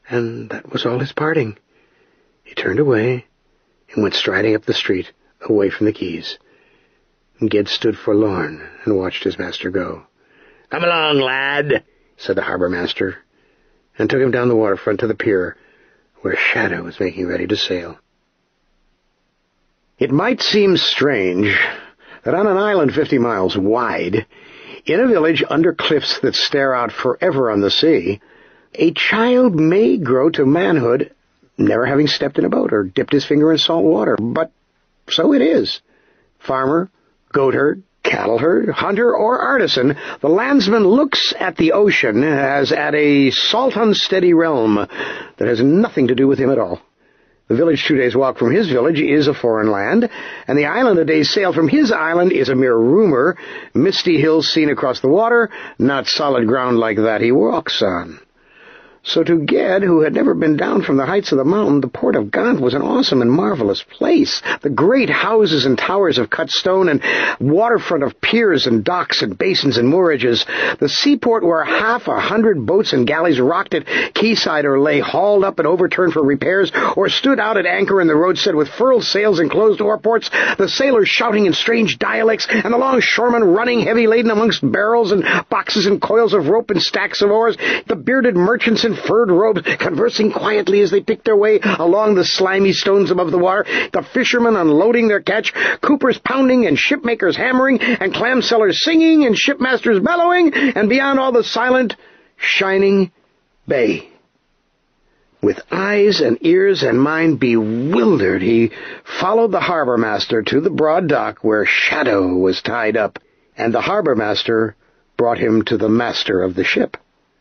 And that was all his parting. He turned away and went striding up the street, away from the quays. And Ged stood forlorn and watched his master go. "Come along, lad," said the harbour master, and took him down the waterfront to the pier, where Shadow was making ready to sail. It might seem strange that on an island fifty miles wide, in a village under cliffs that stare out forever on the sea, a child may grow to manhood, never having stepped in a boat or dipped his finger in salt water. But so it is. Farmer, goatherd, cattle herd, hunter, or artisan, the landsman looks at the ocean as at a salt unsteady realm that has nothing to do with him at all. The village two days' walk from his village is a foreign land, and the island a day's sail from his island is a mere rumor, misty hills seen across the water, not solid ground like that he walks on. So to Ged, who had never been down from the heights of the mountain, the port of Gaunt was an awesome and marvelous place. The great houses and towers of cut stone and waterfront of piers and docks and basins and moorages. The seaport where half a hundred boats and galleys rocked at quayside or lay hauled up and overturned for repairs or stood out at anchor in the roadstead with furled sails and closed oarports, the sailors shouting in strange dialects and the longshoremen running heavy-laden amongst barrels and boxes and coils of rope and stacks of oars, the bearded merchants in furred robes conversing quietly as they picked their way along the slimy stones above the water, the fishermen unloading their catch, coopers pounding and shipmakers hammering, and clam sellers singing and shipmasters bellowing, and beyond all the silent, shining bay. With eyes and ears and mind bewildered, he followed the harbour master to the broad dock where Shadow was tied up, and the harbour master brought him to the master of the ship.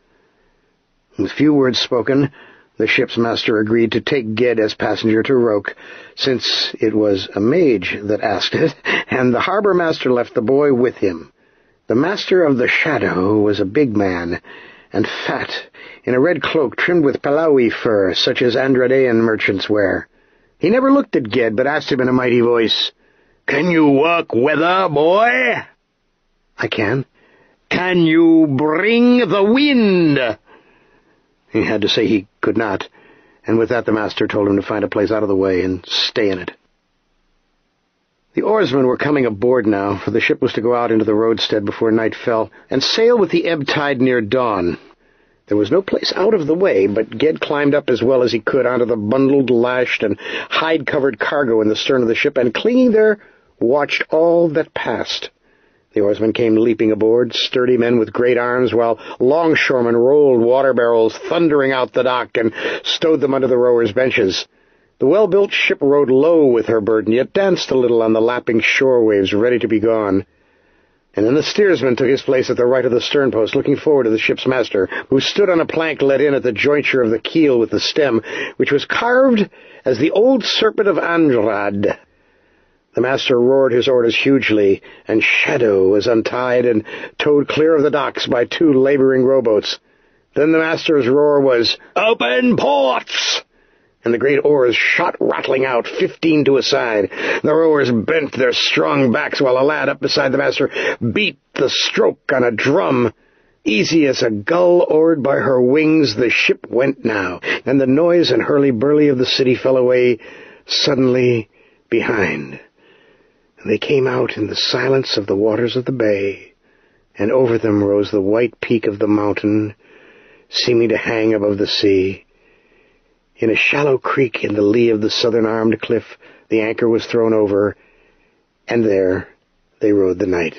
With few words spoken, the ship's master agreed to take Ged as passenger to Roke, since it was a mage that asked it, and the harbour master left the boy with him. The master of the Shadow was a big man, and fat, in a red cloak trimmed with Palawi fur, such as Andradean merchants wear. He never looked at Ged, but asked him in a mighty voice, "Can you work weather, boy?" "I can." "Can you bring the wind?" He had to say he could not, and with that the master told him to find a place out of the way and stay in it. The oarsmen were coming aboard now, for the ship was to go out into the roadstead before night fell, and sail with the ebb tide near dawn. There was no place out of the way, but Ged climbed up as well as he could onto the bundled, lashed, and hide-covered cargo in the stern of the ship, and clinging there, watched all that passed. The oarsmen came leaping aboard, sturdy men with great arms, while longshoremen rolled water barrels thundering out the dock and stowed them under the rowers' benches. The well-built ship rode low with her burden, yet danced a little on the lapping shore waves, ready to be gone. And then the steersman took his place at the right of the sternpost, looking forward to the ship's master, who stood on a plank let in at the jointure of the keel with the stem, which was carved as the old serpent of Andrad. The master roared his orders hugely, and Shadow was untied and towed clear of the docks by two laboring rowboats. Then the master's roar was, "Open ports!" and the great oars shot rattling out, fifteen to a side. The rowers bent their strong backs while a lad up beside the master beat the stroke on a drum. Easy as a gull oared by her wings, the ship went now, and the noise and hurly-burly of the city fell away suddenly behind. They came out in the silence of the waters of the bay, and over them rose the white peak of the mountain, seeming to hang above the sea. In a shallow creek in the lee of the southern-armed cliff, the anchor was thrown over, and there they rode the night.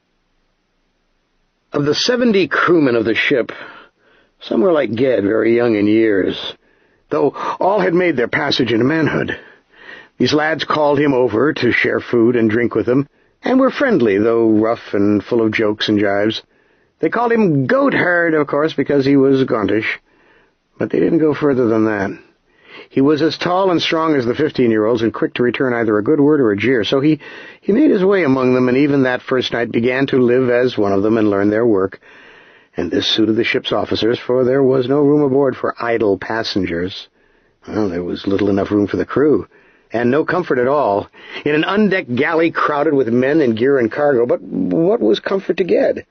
Of the seventy crewmen of the ship, some were like Ged, very young in years, though all had made their passage into manhood. These lads called him over to share food and drink with them, and were friendly, though rough and full of jokes and jibes. They called him Goatherd, of course, because he was Gauntish, but they didn't go further than that. He was as tall and strong as the fifteen-year-olds, and quick to return either a good word or a jeer, so he, he made his way among them, and even that first night began to live as one of them and learn their work. And this suited the ship's officers, for there was no room aboard for idle passengers. Well, there was little enough room for the crew, and no comfort at all, in an undecked galley crowded with men and gear and cargo. But what was comfort to Ged?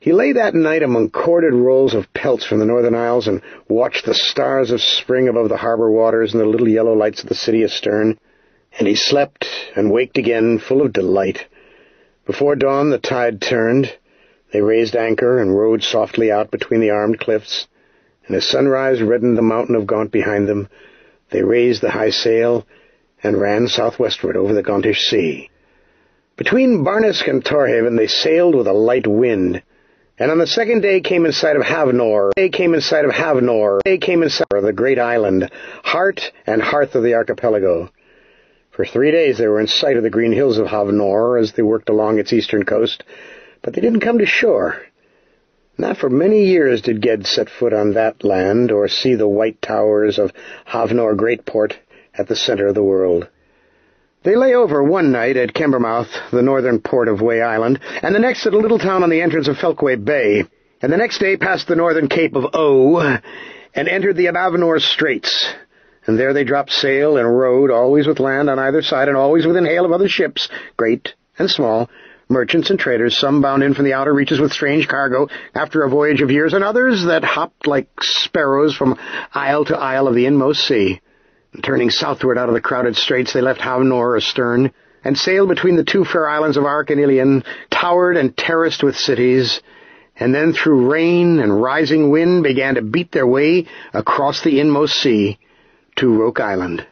He lay that night among corded rolls of pelts from the Northern Isles and watched the stars of spring above the harbor waters and the little yellow lights of the city astern, and he slept and waked again full of delight. Before dawn the tide turned. They raised anchor and rowed softly out between the armed cliffs, and as sunrise reddened the mountain of Gaunt behind them, they raised the high sail and ran southwestward over the Gauntish Sea. Between Barnisk and Torhaven they sailed with a light wind, and on the second day came in sight of Havnor. They came in sight of Havnor. They came in sight of the great island, heart and hearth of the archipelago. For three days they were in sight of the green hills of Havnor as they worked along its eastern coast, but they didn't come to shore. Not for many years did Ged set foot on that land or see the white towers of Havnor Greatport at the center of the world. They lay over one night at Kembermouth, the northern port of Way Island, and the next at a little town on the entrance of Felquay Bay, and the next day passed the northern cape of O, and entered the Abavnor Straits, and there they dropped sail and rowed, always with land on either side, and always within hail of other ships, great and small, merchants and traders, some bound in from the outer reaches with strange cargo after a voyage of years, and others that hopped like sparrows from isle to isle of the inmost sea. Turning southward out of the crowded straits, they left Havnor astern, and sailed between the two fair islands of Ark and Ilion, towered and terraced with cities, and then through rain and rising wind began to beat their way across the inmost sea to Roke Island.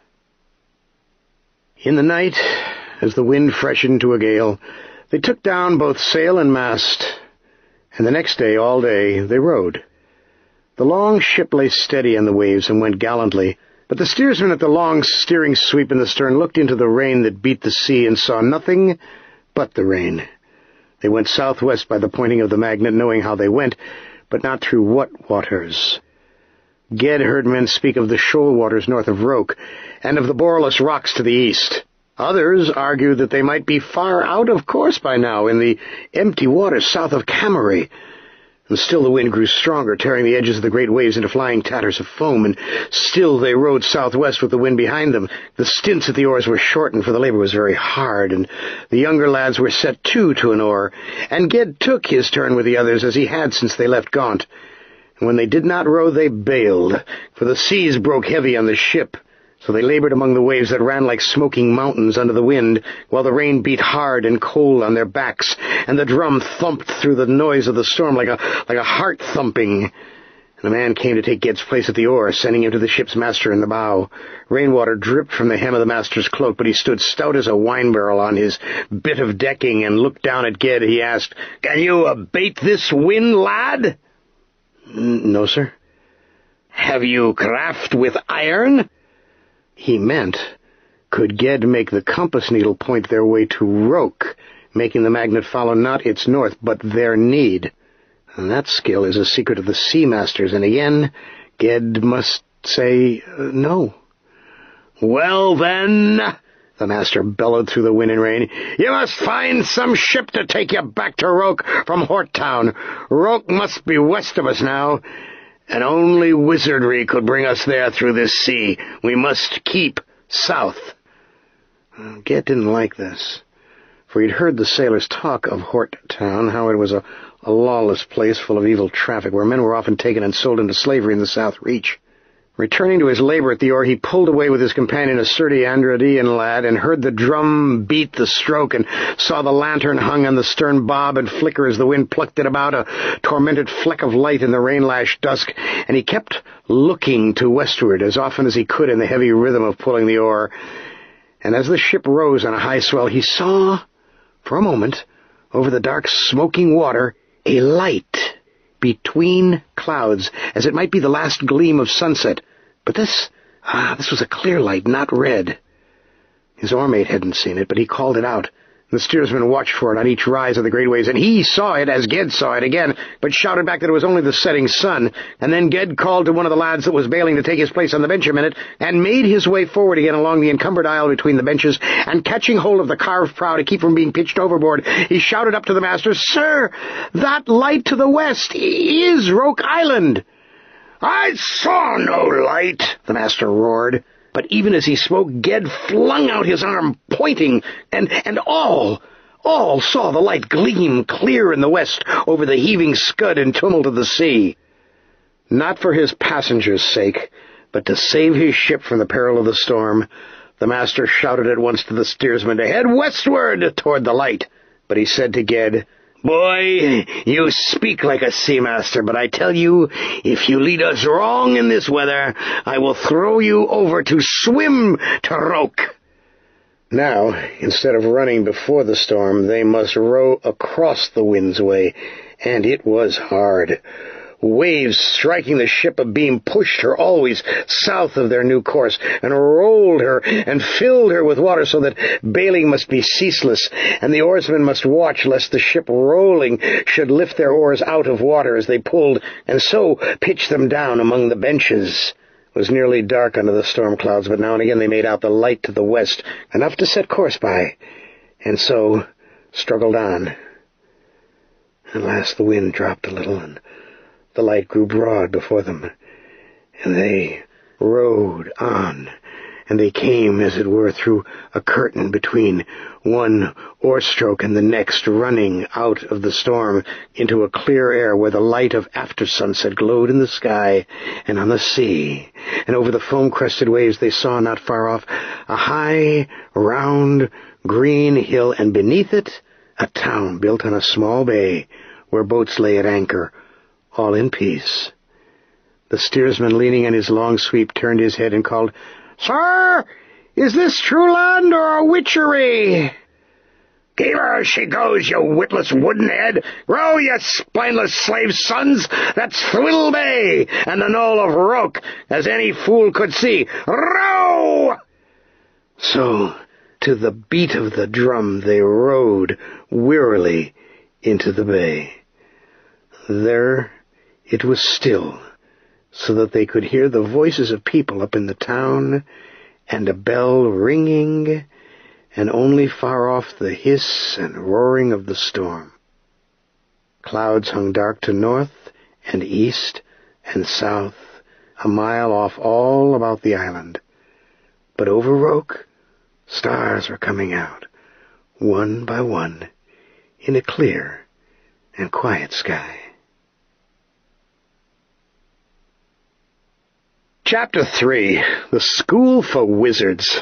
In the night, as the wind freshened to a gale, they took down both sail and mast, and the next day, all day, they rowed. The long ship lay steady on the waves and went gallantly, but the steersman at the long steering sweep in the stern looked into the rain that beat the sea and saw nothing but the rain. They went southwest by the pointing of the magnet, knowing how they went, but not through what waters. Ged heard men speak of the shoal waters north of Roke, and of the Borreless rocks to the east. Others argued that they might be far out of course by now, in the empty waters south of Camery. And still the wind grew stronger, tearing the edges of the great waves into flying tatters of foam, and still they rowed southwest with the wind behind them. The stints at the oars were shortened, for the labor was very hard, and the younger lads were set two to an oar, and Ged took his turn with the others as he had since they left Gaunt. And when they did not row, they bailed, for the seas broke heavy on the ship. So they labored among the waves that ran like smoking mountains under the wind, while the rain beat hard and cold on their backs, and the drum thumped through the noise of the storm like a like a heart thumping. And a man came to take Ged's place at the oar, sending him to the ship's master in the bow. Rainwater dripped from the hem of the master's cloak, but he stood stout as a wine barrel on his bit of decking, and looked down at Ged. He asked, "Can you abate this wind, lad?" "No, sir." "Have you craft with iron?" He meant, could Ged make the compass needle point their way to Roke, making the magnet follow not its north, but their need? And that skill is a secret of the sea masters, and again, Ged must say uh, no. "Well, then," the master bellowed through the wind and rain, "you must find some ship to take you back to Roke from Hortown. Roke must be west of us now, and only wizardry could bring us there through this sea. We must keep south." Ged didn't like this, for he'd heard the sailors talk of Hort Town, how it was a, a lawless place full of evil traffic, where men were often taken and sold into slavery in the South Reach. Returning to his labor at the oar, he pulled away with his companion, a sturdy Andradean lad, and heard the drum beat the stroke, and saw the lantern hung on the stern bob and flicker as the wind plucked it about, a tormented fleck of light in the rain-lashed dusk, and he kept looking to westward as often as he could in the heavy rhythm of pulling the oar. And as the ship rose on a high swell, he saw, for a moment, over the dark smoking water, a light between clouds, as it might be the last gleam of sunset. But this, ah, this was a clear light, not red. His oarmate hadn't seen it, but he called it out. The steersman watched for it on each rise of the great waves, and he saw it as Ged saw it again, but shouted back that it was only the setting sun. And then Ged called to one of the lads that was bailing to take his place on the bench a minute, and made his way forward again along the encumbered aisle between the benches, and catching hold of the carved prow to keep from being pitched overboard, he shouted up to the master, "Sir, that light to the west is Roke Island." "I saw no light," the master roared. But even as he spoke, Ged flung out his arm, pointing, and, and all, All saw the light gleam clear in the west over the heaving scud and tumult of the sea. Not for his passengers' sake, but to save his ship from the peril of the storm, the master shouted at once to the steersman to head westward toward the light. But he said to Ged, "Boy, you speak like a seamaster, but I tell you, if you lead us wrong in this weather, I will throw you over to swim to Roke." Now, instead of running before the storm, they must row across the wind's way, and it was hard. Waves striking the ship abeam pushed her always south of their new course, and rolled her and filled her with water so that bailing must be ceaseless, and the oarsmen must watch lest the ship rolling should lift their oars out of water as they pulled, and so pitch them down among the benches. It was nearly dark under the storm clouds, but now and again they made out the light to the west, enough to set course by, and so struggled on. At last the wind dropped a little, and the light grew broad before them, and they rowed on, and they came, as it were, through a curtain between one oar-stroke and the next, running out of the storm into a clear air where the light of after-sunset glowed in the sky and on the sea, and over the foam-crested waves they saw not far off a high, round, green hill, and beneath it a town built on a small bay where boats lay at anchor, all in peace. The steersman, leaning on his long sweep, turned his head and called, "Sir, is this true land or a witchery?" "Give her as she goes, you witless wooden-head! Row, you spineless slave sons! That's Thwill Bay, and the knoll of Roke, as any fool could see! Row!" So, to the beat of the drum, they rowed wearily into the bay. There it was still, so that they could hear the voices of people up in the town, and a bell ringing, and only far off the hiss and roaring of the storm. Clouds hung dark to north and east and south, a mile off all about the island. But over Roke, stars were coming out, one by one, in a clear and quiet sky. Chapter three. The School for Wizards.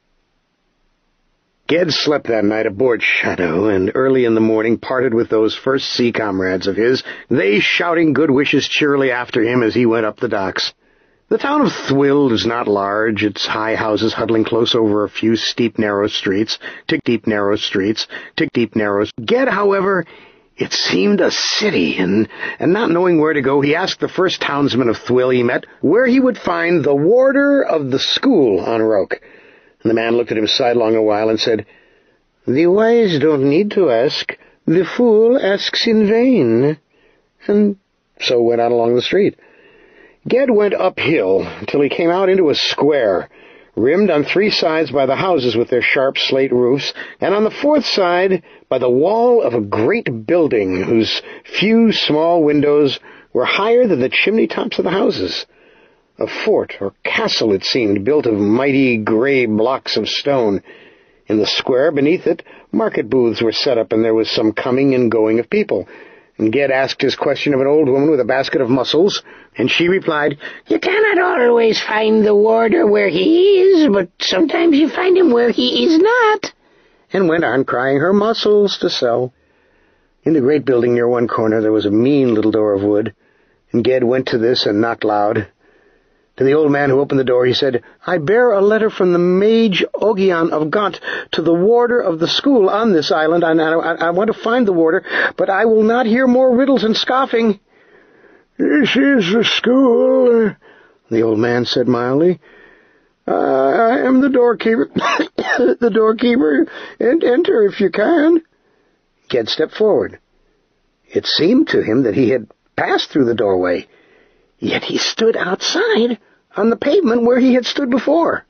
Ged slept that night aboard Shadow, and early in the morning parted with those first sea comrades of his, they shouting good wishes cheerily after him as he went up the docks. The town of Thwill is not large, its high houses huddling close over a few steep, narrow streets, tick deep, narrow streets, tick deep, narrow. Ged, however, it seemed a city, and, and not knowing where to go, he asked the first townsman of Thwill he met where he would find the warder of the school on Roke. And the man looked at him sidelong a while and said, "The wise don't need to ask. The fool asks in vain." And so went on along the street. Ged went uphill till he came out into a square, rimmed on three sides by the houses with their sharp slate roofs, and on the fourth side by the wall of a great building whose few small windows were higher than the chimney-tops of the houses. A fort or castle, it seemed, built of mighty gray blocks of stone. In the square beneath it, market booths were set up, and there was some coming and going of people. And Ged asked his question of an old woman with a basket of mussels, and she replied, "You cannot always find the warder where he is, but sometimes you find him where he is not," and went on crying her mussels to sell. In the great building near one corner there was a mean little door of wood, and Ged went to this and knocked loud. To the old man who opened the door he said, "I bear a letter from the mage Ogion of Gaunt to the warder of the school on this island, and I, I, I want to find the warder, but I will not hear more riddles and scoffing." "This is the school," the old man said mildly. Uh, "I am the doorkeeper. the doorkeeper, and enter if you can." Ged stepped forward. It seemed to him that he had passed through the doorway, yet he stood outside on the pavement where he had stood before.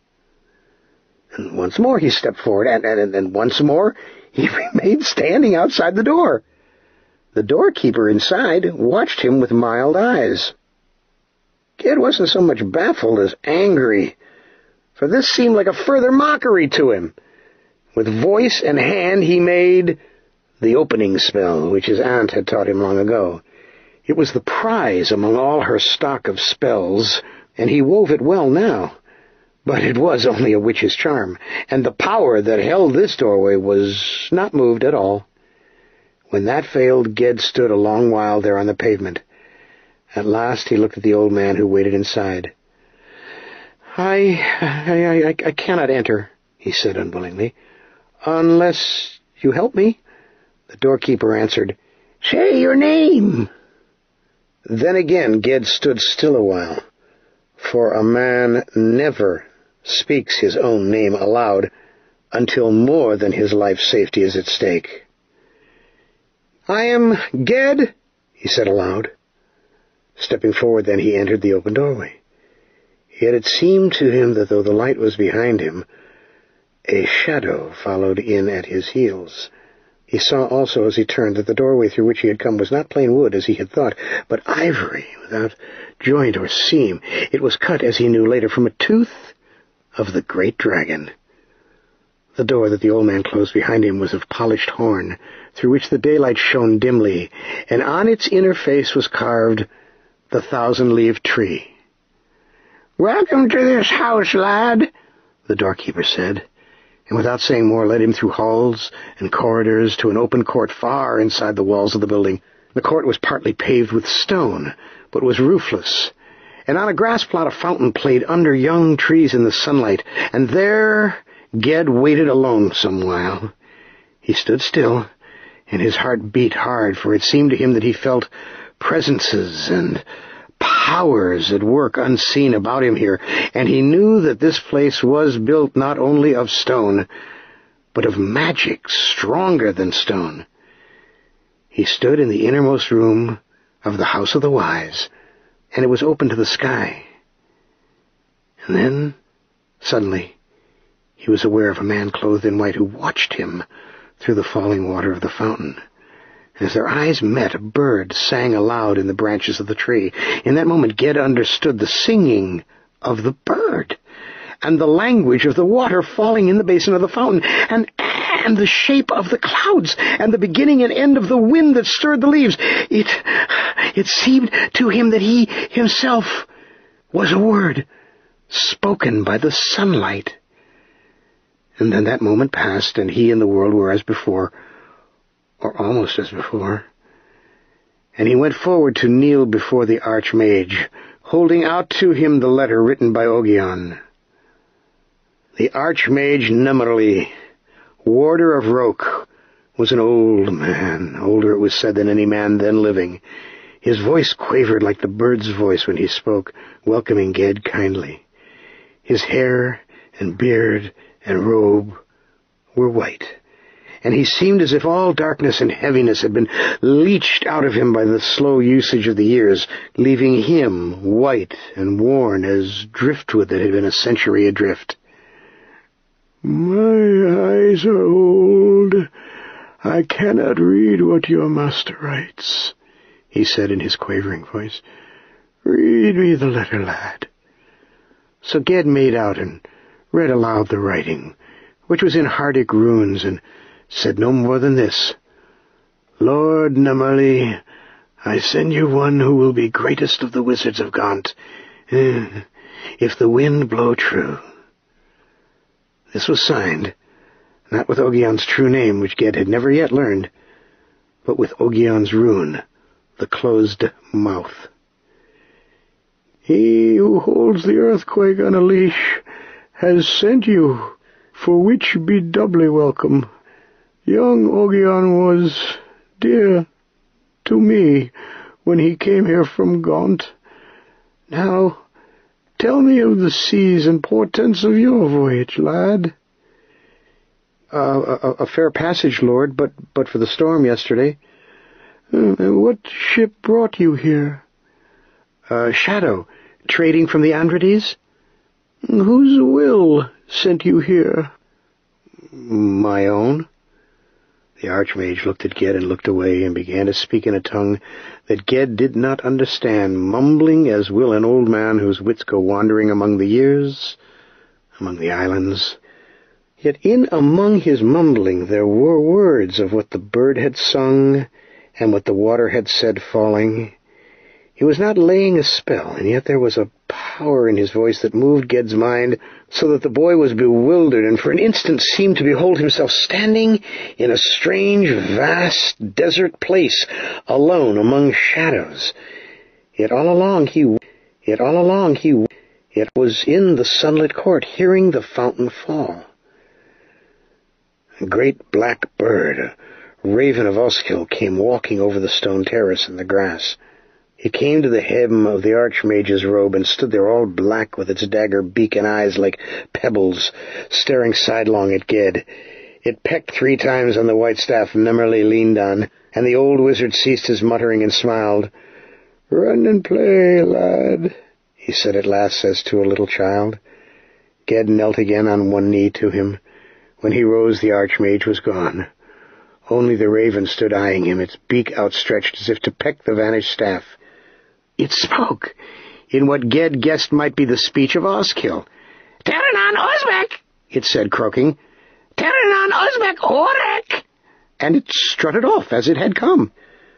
And once more he stepped forward, and, and, and once more he remained standing outside the door. The doorkeeper inside watched him with mild eyes. Ged wasn't so much baffled as angry, for this seemed like a further mockery to him. With voice and hand he made the opening spell which his aunt had taught him long ago. It was the prize among all her stock of spells, and he wove it well now. But it was only a witch's charm, and the power that held this doorway was not moved at all. When that failed, Ged stood a long while there on the pavement. At last he looked at the old man who waited inside. I, I, I, I cannot enter, he said unwillingly, unless you help me. The doorkeeper answered, Say your name. Then again Ged stood still a while, for a man never speaks his own name aloud until more than his life's safety is at stake. I am Ged, he said aloud. Stepping forward then, he entered the open doorway. Yet it seemed to him that though the light was behind him, a shadow followed in at his heels. He saw also as he turned that the doorway through which he had come was not plain wood as he had thought, but ivory without joint or seam. It was cut, as he knew later, from a tooth of the great dragon. The door that the old man closed behind him was of polished horn, through which the daylight shone dimly, and on its inner face was carved the thousand-leaved tree. Welcome to this house, lad, the doorkeeper said, and without saying more led him through halls and corridors to an open court far inside the walls of the building. The court was partly paved with stone, but was roofless, and on a grass plot a fountain played under young trees in the sunlight, and there Ged waited alone some while. He stood still, and his heart beat hard, for it seemed to him that he felt presences and powers at work unseen about him here, and he knew that this place was built not only of stone, but of magic stronger than stone. He stood in the innermost room of the House of the Wise, and it was open to the sky. And then, suddenly, he was aware of a man clothed in white who watched him through the falling water of the fountain. As their eyes met, a bird sang aloud in the branches of the tree. In that moment, Ged understood the singing of the bird, and the language of the water falling in the basin of the fountain, and, and the shape of the clouds, and the beginning and end of the wind that stirred the leaves. It, it seemed to him that he himself was a word spoken by the sunlight. And then that moment passed, and he and the world were as before, or almost as before. And he went forward to kneel before the Archmage, holding out to him the letter written by Ogion. The Archmage Nummerly, warder of Roke, was an old man, older, it was said, than any man then living. His voice quavered like the bird's voice when he spoke, welcoming Ged kindly. His hair and beard and robe were white, and he seemed as if all darkness and heaviness had been leached out of him by the slow usage of the years, leaving him white and worn as driftwood that had been a century adrift. My eyes are old. I cannot read what your master writes, he said in his quavering voice. Read me the letter, lad. So Ged made out and read aloud the writing, which was in Hardic runes, and said no more than this. Lord Nummerly, I send you one who will be greatest of the wizards of Gaunt, if the wind blow true. This was signed, not with Ogion's true name, which Ged had never yet learned, but with Ogion's rune, the closed mouth. He who holds the earthquake on a leash has sent you, for which be doubly welcome. Young Ogion was dear to me when he came here from Gaunt. Now, tell me of the seas and portents of your voyage, lad. Uh, a, a fair passage, Lord, but, but for the storm yesterday. Uh, and what ship brought you here? Uh, Shadow, trading from the Andrades. Whose will sent you here? My own. The Archmage looked at Ged and looked away, and began to speak in a tongue that Ged did not understand, mumbling as will an old man whose wits go wandering among the years, among the islands. Yet in among his mumbling there were words of what the bird had sung and what the water had said falling. He was not laying a spell, and yet there was a power in his voice that moved Ged's mind so that the boy was bewildered and for an instant seemed to behold himself standing in a strange, vast desert place, alone among shadows. Yet all along he, yet all along he, it was in the sunlit court, hearing the fountain fall. A great black bird, a raven of Oskill, came walking over the stone terrace in the grass. It came to the hem of the archmage's robe and stood there all black with its dagger beak and eyes like pebbles, staring sidelong at Ged. It pecked three times on the white staff Nemmerly leaned on, and the old wizard ceased his muttering and smiled. "Run and play, lad," he said at last as to a little child. Ged knelt again on one knee to him. When he rose, the archmage was gone. Only the raven stood eyeing him, its beak outstretched as if to peck the vanished staff. It spoke, in what Ged guessed might be the speech of Oskill. "Terranon Osbeck," it said, croaking. "Terranon Osbeck Orek," and it strutted off as it had come.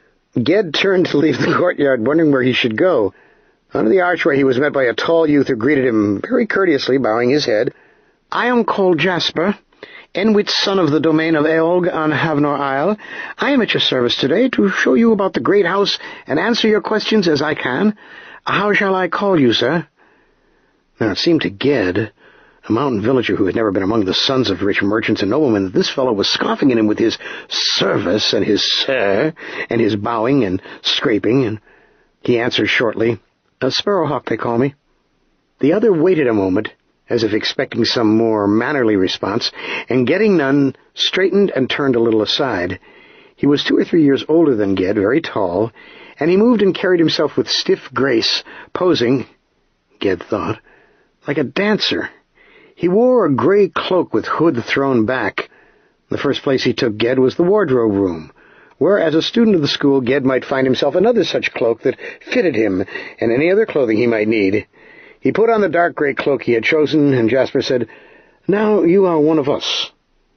Ged turned to leave the courtyard, wondering where he should go. Under the archway he was met by a tall youth who greeted him very courteously, bowing his head. "I am called Jasper, Enwit's son of the domain of Eolg on Havnor Isle. I am at your service today to show you about the great house and answer your questions as I can. How shall I call you, sir?" Now it seemed to Ged, a mountain villager who had never been among the sons of rich merchants and noblemen, that this fellow was scoffing at him with his service and his sir and his bowing and scraping, and he answered shortly, "A Sparrowhawk they call me." The other waited a moment, as if expecting some more mannerly response, and getting none, straightened and turned a little aside. He was two or three years older than Ged, very tall, and he moved and carried himself with stiff grace, posing, Ged thought, like a dancer. He wore a gray cloak with hood thrown back. The first place he took Ged was the wardrobe room, where, as a student of the school, Ged might find himself another such cloak that fitted him and any other clothing he might need. He put on the dark gray cloak he had chosen, and Jasper said, "Now you are one of us."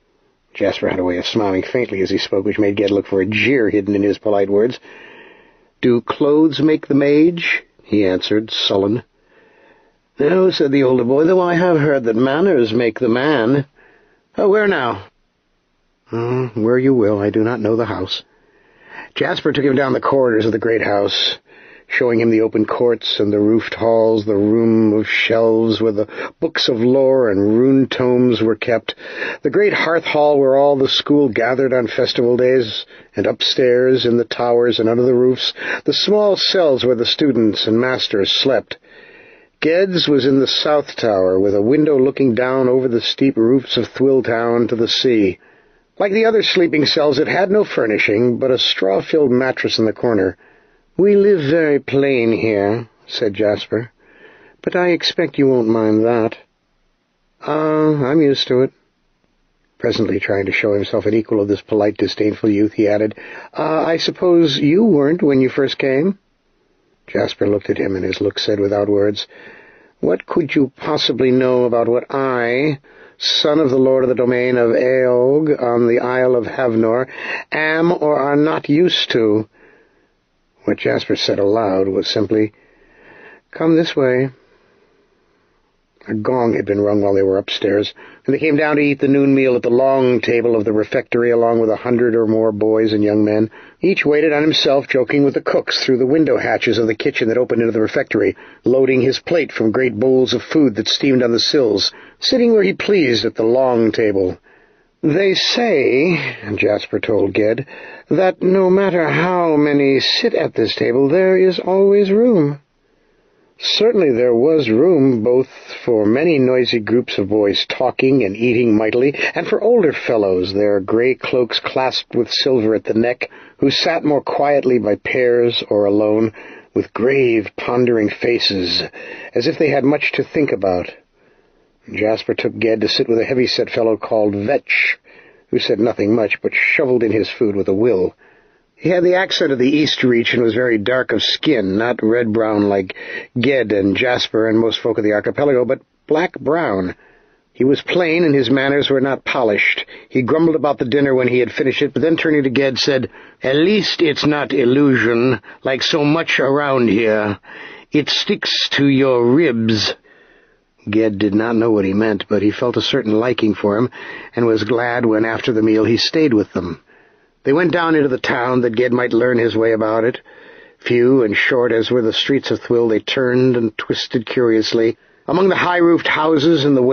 Jasper had a way of smiling faintly as he spoke, which made Ged look for a jeer hidden in his polite words. "Do clothes make the mage?" he answered, sullen. "No," said the older boy, "though I have heard that manners make the man." "Oh, where now?" "Oh, where you will. I do not know the house." Jasper took him down the corridors of the great house, showing him the open courts and the roofed halls, the room of shelves where the books of lore and rune tomes were kept, the great hearth hall where all the school gathered on festival days, and upstairs in the towers and under the roofs, the small cells where the students and masters slept. Ged's was in the south tower, with a window looking down over the steep roofs of Thwiltown to the sea. Like the other sleeping cells, it had no furnishing, but a straw-filled mattress in the corner. "We live very plain here," said Jasper, "but I expect you won't mind that." "Ah, uh, I'm used to it." Presently, trying to show himself an equal of this polite, disdainful youth, he added, uh, "I suppose you weren't when you first came?" Jasper looked at him, and his look said without words, "What could you possibly know about what I, son of the lord of the domain of Eolg on the Isle of Havnor, am or are not used to?" What Jasper said aloud was simply, "Come this way." A gong had been rung while they were upstairs, and they came down to eat the noon meal at the long table of the refectory along with a hundred or more boys and young men. Each waited on himself, joking with the cooks through the window hatches of the kitchen that opened into the refectory, loading his plate from great bowls of food that steamed on the sills, sitting where he pleased at the long table. "They say," Jasper told Ged, "that no matter how many sit at this table, there is always room." Certainly there was room both for many noisy groups of boys talking and eating mightily, and for older fellows, their grey cloaks clasped with silver at the neck, who sat more quietly by pairs or alone, with grave, pondering faces, as if they had much to think about. Jasper took Ged to sit with a heavy-set fellow called Vetch, who said nothing much, but shoveled in his food with a will. He had the accent of the East Reach and was very dark of skin, not red-brown like Ged and Jasper and most folk of the archipelago, but black-brown. He was plain, and his manners were not polished. He grumbled about the dinner when he had finished it, but then turning to Ged said, "At least it's not illusion, like so much around here. It sticks to your ribs." Ged did not know what he meant, but he felt a certain liking for him, and was glad when, after the meal, he stayed with them. They went down into the town that Ged might learn his way about it. Few and short as were the streets of Thwil, they turned and twisted curiously. Among the high-roofed houses and the